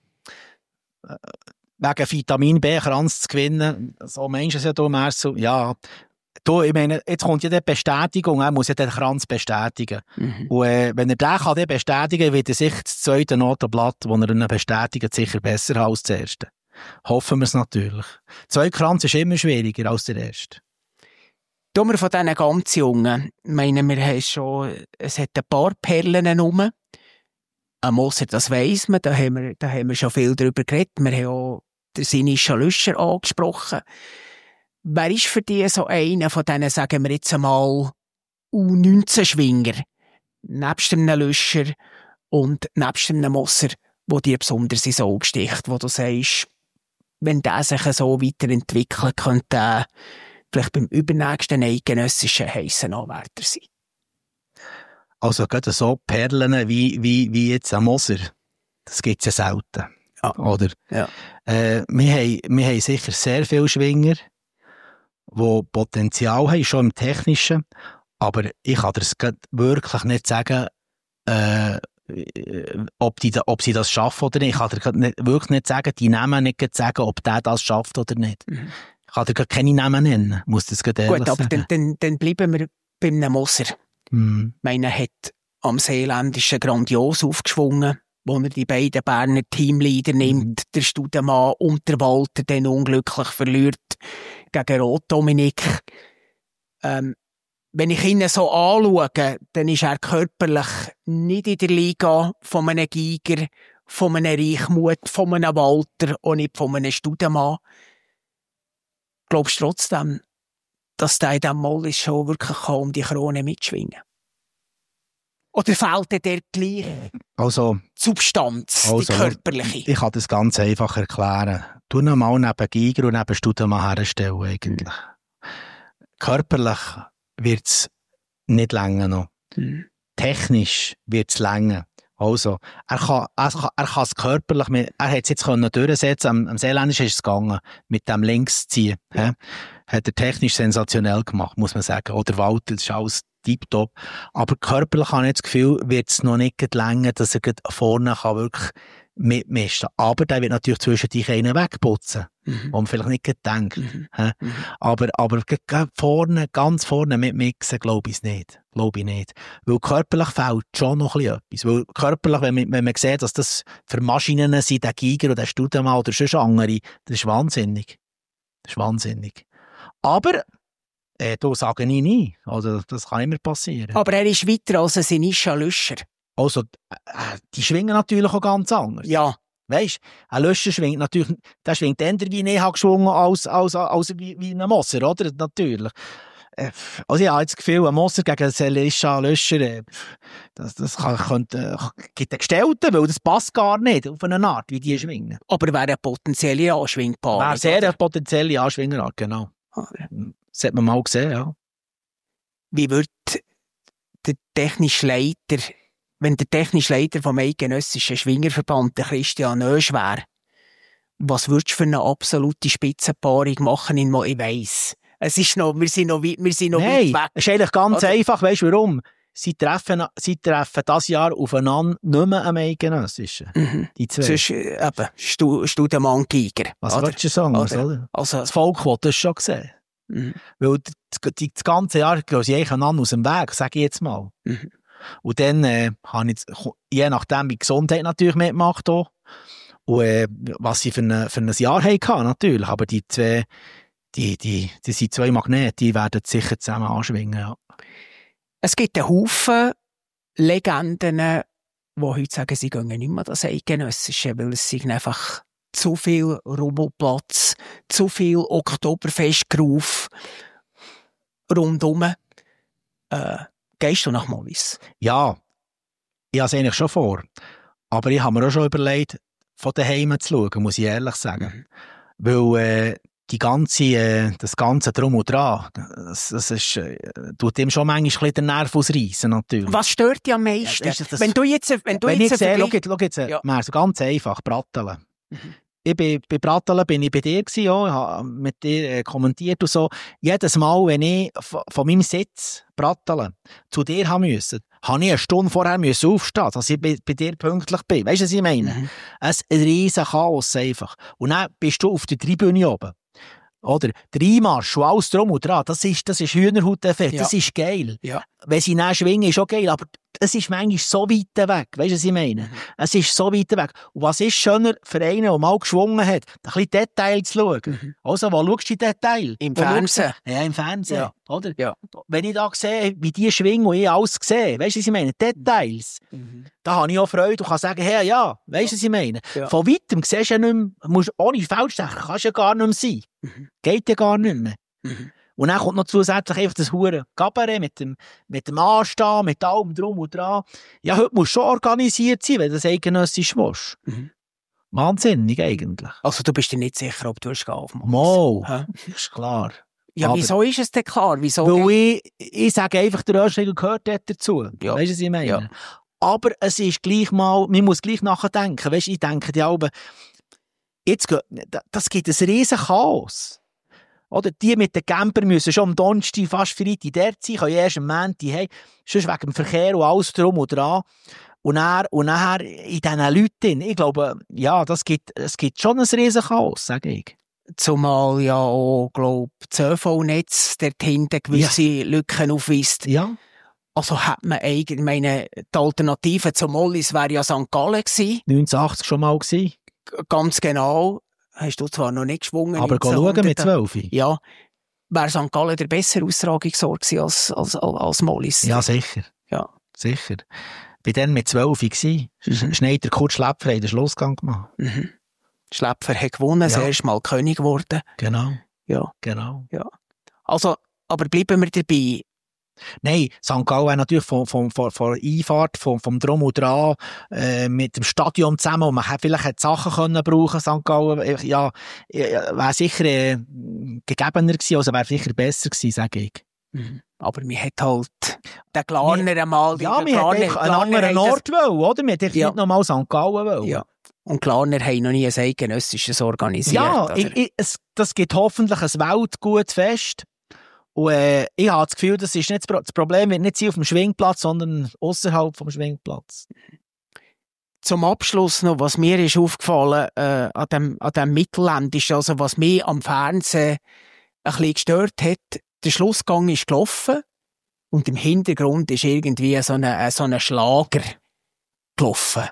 Wegen Vitamin B-Kranz zu gewinnen, so meinst du es ja, du Marcel. Ja. Du, ich meine, jetzt kommt ja die Bestätigung, er muss ja den Kranz bestätigen. Und wenn er den kann bestätigen, wird er sich das zweite Notenblatt, das er ihn bestätigt, sicher besser haben als das erste. Hoffen wir es natürlich. 2 Kranz ist immer schwieriger als der erste. Tun wir von diesen ganz Jungen, meinen wir haben schon, es hat ein paar Perlen herum. Ein Moser, das weiss man, da haben wir schon viel darüber geredet. Wir haben auch den Sinischa Lüscher angesprochen. Wer ist für dich so einer von diesen, sagen wir jetzt einmal, U19-Schwinger, nebst einem Lüscher und nebst einem Moser, wo dir besonders ins Auge sticht, wo du sagst, wenn der sich so weiterentwickelt, könnte der vielleicht beim übernächsten eidgenössischen heissen Anwärter sein? Also gerade so Perlen wie jetzt ein Moser, das gibt es ja selten. Ja. Oder? Ja. Wir haben sicher sehr viele Schwinger, die Potenzial haben, schon im Technischen, aber ich kann dir wirklich nicht sagen, ob sie das schaffen oder nicht. Ich kann dir wirklich nicht sagen, die Namen nicht sagen, ob der das schafft oder nicht. Ich kann dir keine Namen nennen, muss das ehrlich Gut, aber sagen. dann bleiben wir bei einem Moser. Meine hat am Seeländischen grandios aufgeschwungen, wo er die beiden Berner Teamleader nimmt, der Studemann und der Walter, den unglücklich verliert gegen Rot Dominik. Wenn ich ihn so anschaue, dann ist er körperlich nicht in der Liga von einem Giger, von einem Reichmuth, von einem Walter und nicht von einem Studemann. Glaubst du trotzdem, dass der in diesem Mal schon wirklich um die Krone mitschwingen kann? Oder fehlt dir der gleiche Substanz, die körperliche? Ich kann das ganz einfach erklären. Du noch mal neben Giger und neben Studemann herstellen eigentlich. Körperlich wird es nicht länger noch. Technisch wird es länger. Also, er kann es körperlich, er hat es jetzt durchsetzen, am Seeländischen ist es gegangen, mit dem Linksziehen. Ja. Hat er technisch sensationell gemacht, muss man sagen. Oder Walter, das ist alles tiptop. Aber körperlich habe ich das Gefühl, wird es noch nicht länger, dass er vorne kann wirklich mitmischen. Aber der wird natürlich zwischendurch einen wegputzen, wo man vielleicht nicht denkt. Aber ganz vorne mitmixen, glaube ich nicht. Weil körperlich fehlt schon noch etwas. Weil körperlich, wenn man sieht, dass das für Maschinen sind, der Giger oder der Studemann oder sonst andere, das ist wahnsinnig. Aber, da sage ich nie. Also, das kann immer passieren. Aber er ist weiter als ein Sinischa Lüscher. Also, die schwingen natürlich auch ganz anders. Ja. Weisst, ein Löscher schwingt natürlich, der schwingt eher wie ich habe geschwungen als wie ein Moser, oder? Natürlich. Also ich habe das Gefühl, ein Moser gegen einen Sinischa Lüscher, das gibt einen Gestellten, weil das passt gar nicht auf eine Art, wie die schwingen. Aber wäre eine potenzielle Anschwingpaarung. Wäre sehr eine potenzielle Anschwingerart, genau. Das hat man mal gesehen, ja. Wie wird der technische Leiter, wenn der technische Leiter vom eidgenössischen Schwingerverband, der Christian Nösch wäre, was würdest du für eine absolute Spitzenpaarung machen? Ich weiss. Wir sind noch weit weg. Es ist eigentlich ganz einfach, weisst du warum? sie treffen das Jahr aufeinander nicht mehr am Eidgenössischen. Die zwei. Sonst, eben, Studemann Giger. Was würdest du sagen? Oder? Also, das Volk will das schon sehen. Weil das ganze Jahr gehen sie eigentlich einander aus dem Weg, sage ich jetzt mal. Und dann habe ich, je nachdem, wie die Gesundheit natürlich mitgemacht auch. Und was sie für ein Jahr hatten, natürlich. Aber die zwei, die sind zwei Magnete, die werden sicher zusammen anschwingen. Ja. Es gibt einen Haufen Legenden, die heute sagen, sie gehen nicht mehr das Eidgenössische, weil es sind einfach zu viel Rummelplatz, zu viel Oktoberfestgeruf rundum. Gehst du nach Mollis? Ja, ich habe es eigentlich schon vor. Aber ich habe mir auch schon überlegt, von daheim zu schauen, muss ich ehrlich sagen. Weil das ganze Drum und Dran, das ist, tut ihm schon manchmal den Nerv ausreißen, natürlich. Was stört dich am meisten? Ja, wenn ich sehe, schau jetzt, ja. So ganz einfach, Bratteln. Bei Bratteln bin ich bei dir gewesen, ja, ich habe mit dir kommentiert und so. Jedes Mal, wenn ich von meinem Sitz Bratteln zu dir haben musste, habe ich eine Stunde vorher aufstehen, dass ich bei dir pünktlich bin. Weißt du, was ich meine? Ein riesen Chaos einfach. Und dann bist du auf der Tribüne oben. Oder? Der Einmarsch und alles drum und dran, das ist Hühnerhaut-Effekt, das ist geil. Ja. Wenn sie dann schwingen, ist auch geil, aber es ist manchmal so weit weg. Weißt du, was ich meine? Es ist so weit weg. Und was ist schöner für einen, der mal geschwungen hat, ein bisschen Detail zu schauen. Also, wo schaust du die Detail? Im Fernsehen. Ja, im Fernsehen. Ja. Oder? Ja. Wenn ich da sehe, wie die schwingen und ich alles sehe, weißt du, was ich meine? Details. Da habe ich auch Freude und kann sagen, hey, ja, weißt du, was ich meine? Ja. Von weitem siehst du ja nicht mehr, ohne Feldstecher kannst du ja gar nicht mehr sein. Geht ja gar nicht mehr. Und dann kommt noch zusätzlich einfach das hure Gabarett mit dem Anstehen, mit allem drum und dran. Ja, heute musst du schon organisiert sein, wenn du das eidgenössisch willst. Wahnsinnig eigentlich. Also du bist dir nicht sicher, ob du aufmachst? Mal, ist klar. Ja, aber wieso ist es denn klar? Wieso? Weil ich sage einfach, der Röschling gehört dort dazu. Ja. Weißt du, was ich meine? Ja. Aber es ist gleich mal, man muss gleich nachdenken. Weißt du, ich denke die Alben, das gibt ein riesen Chaos. Oder die mit den Camper müssen schon am Donnerstag fast Freitag dort sein, können erst am Montag heim, sonst wegen dem Verkehr und alles drum und dran. Und nachher in diesen Leuten, ich glaube, ja, es gibt schon ein riesen Chaos, sage ich. Zumal ja auch, glaube ich, das ÖV-Netz dort hinten gewisse Lücken aufweist. Ja. Also hat man eigentlich, ich meine, die Alternative zu Mollis wäre ja St. Gallen gewesen. 1980 schon mal gewesen. Ganz genau. Hast du zwar noch nicht geschwungen. Aber schauen mit 12. Ja. Wäre St. Gallen der bessere Austragungsort gewesen als Mollis? Ja, sicher. Ja. Sicher. Bei denen mit 12 gewesen. Schneider Kurt Schläpfer hat den Schlussgang gemacht. Schläpfer hat gewonnen, das erste Mal König geworden. Genau. Ja. Genau. Ja. Also, aber bleiben wir dabei. Nein, St. Gallen natürlich von Einfahrt, vom Drum und Dran, mit dem Stadion zusammen, und man hätte vielleicht Sachen können brauchen, St. Gallen, ja, wäre sicher gegebener gewesen, also wäre sicher besser gewesen, sage ich. Aber man hat halt den Glarner einmal... Ja, man hat einen anderen Ort wollen, oder? Man hat nicht nochmal St. Gallen wollen. Ja. Und Glarner haben noch nie ein eidgenössisches organisiert. Ja, das gibt hoffentlich ein weltgutes Fest. Und ich habe das Gefühl, das ist nicht das Problem, wird nicht auf dem Schwingplatz, sondern außerhalb vom Schwingplatz. Zum Abschluss noch, was mir ist aufgefallen an dem Mittelländischen, also was mich am Fernsehen ein bisschen gestört hat, der Schlussgang ist gelaufen und im Hintergrund ist irgendwie so ein Schlager gelaufen.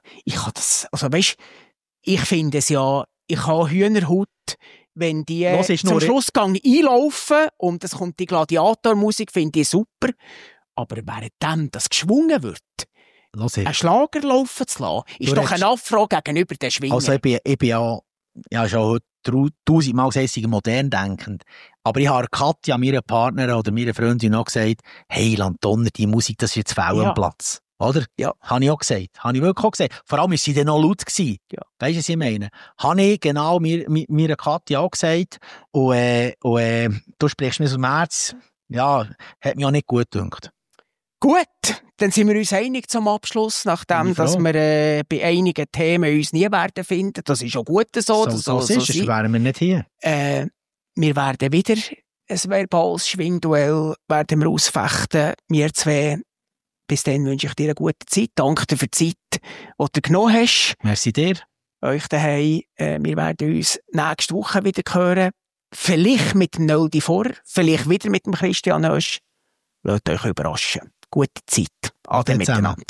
Ich finde es ja, ich habe Hühnerhaut, wenn die zum Schlussgang einlaufen und es kommt die Gladiatormusik, finde ich super. Aber währenddem das geschwungen wird, einen Schlager laufen zu lassen, ist doch ein Affront gegenüber den Schwingen. Also ich bin ja schon 1000-mal gesagt, modern denkend. Aber ich habe Katja, meiner Partnerin oder meiner Freundin, noch gesagt, hey, Landonner, die Musik, das ist jetzt fehl am Platz. Oder? Ja. Habe ich auch gesagt. Habe ich wirklich auch gesagt. Vor allem war sie dann noch laut gewesen. Ja. Weisst du, was ich meine? Habe ich genau mir Katja auch gesagt. Und du sprichst mir aus dem März. Ja, hat mich auch nicht gut gedacht. Gut, dann sind wir uns einig zum Abschluss, nachdem, dass wir bei einigen Themen uns nie werden finden. Das ist auch gut so. So ist es, wären wir nicht hier. Wir werden wieder ein verbales Schwingduell ausfechten. Wir zwei Bis dann wünsche ich dir eine gute Zeit. Danke dir für die Zeit, die du genommen hast. Merci dir. Euch daheim. Wir werden uns nächste Woche wieder hören. Vielleicht mit dem Nöldi vor, vielleicht wieder mit dem Christian Oesch. Lasst euch überraschen. Gute Zeit. Ade miteinander.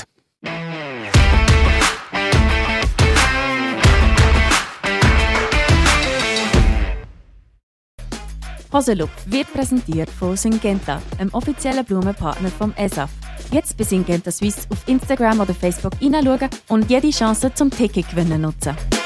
Hosenlook wird präsentiert von Syngenta, einem offiziellen Blumenpartner vom ESAF. Jetzt bei Syngenta Swiss auf Instagram oder Facebook hineinschauen und jede Chance zum Ticket gewinnen nutzen.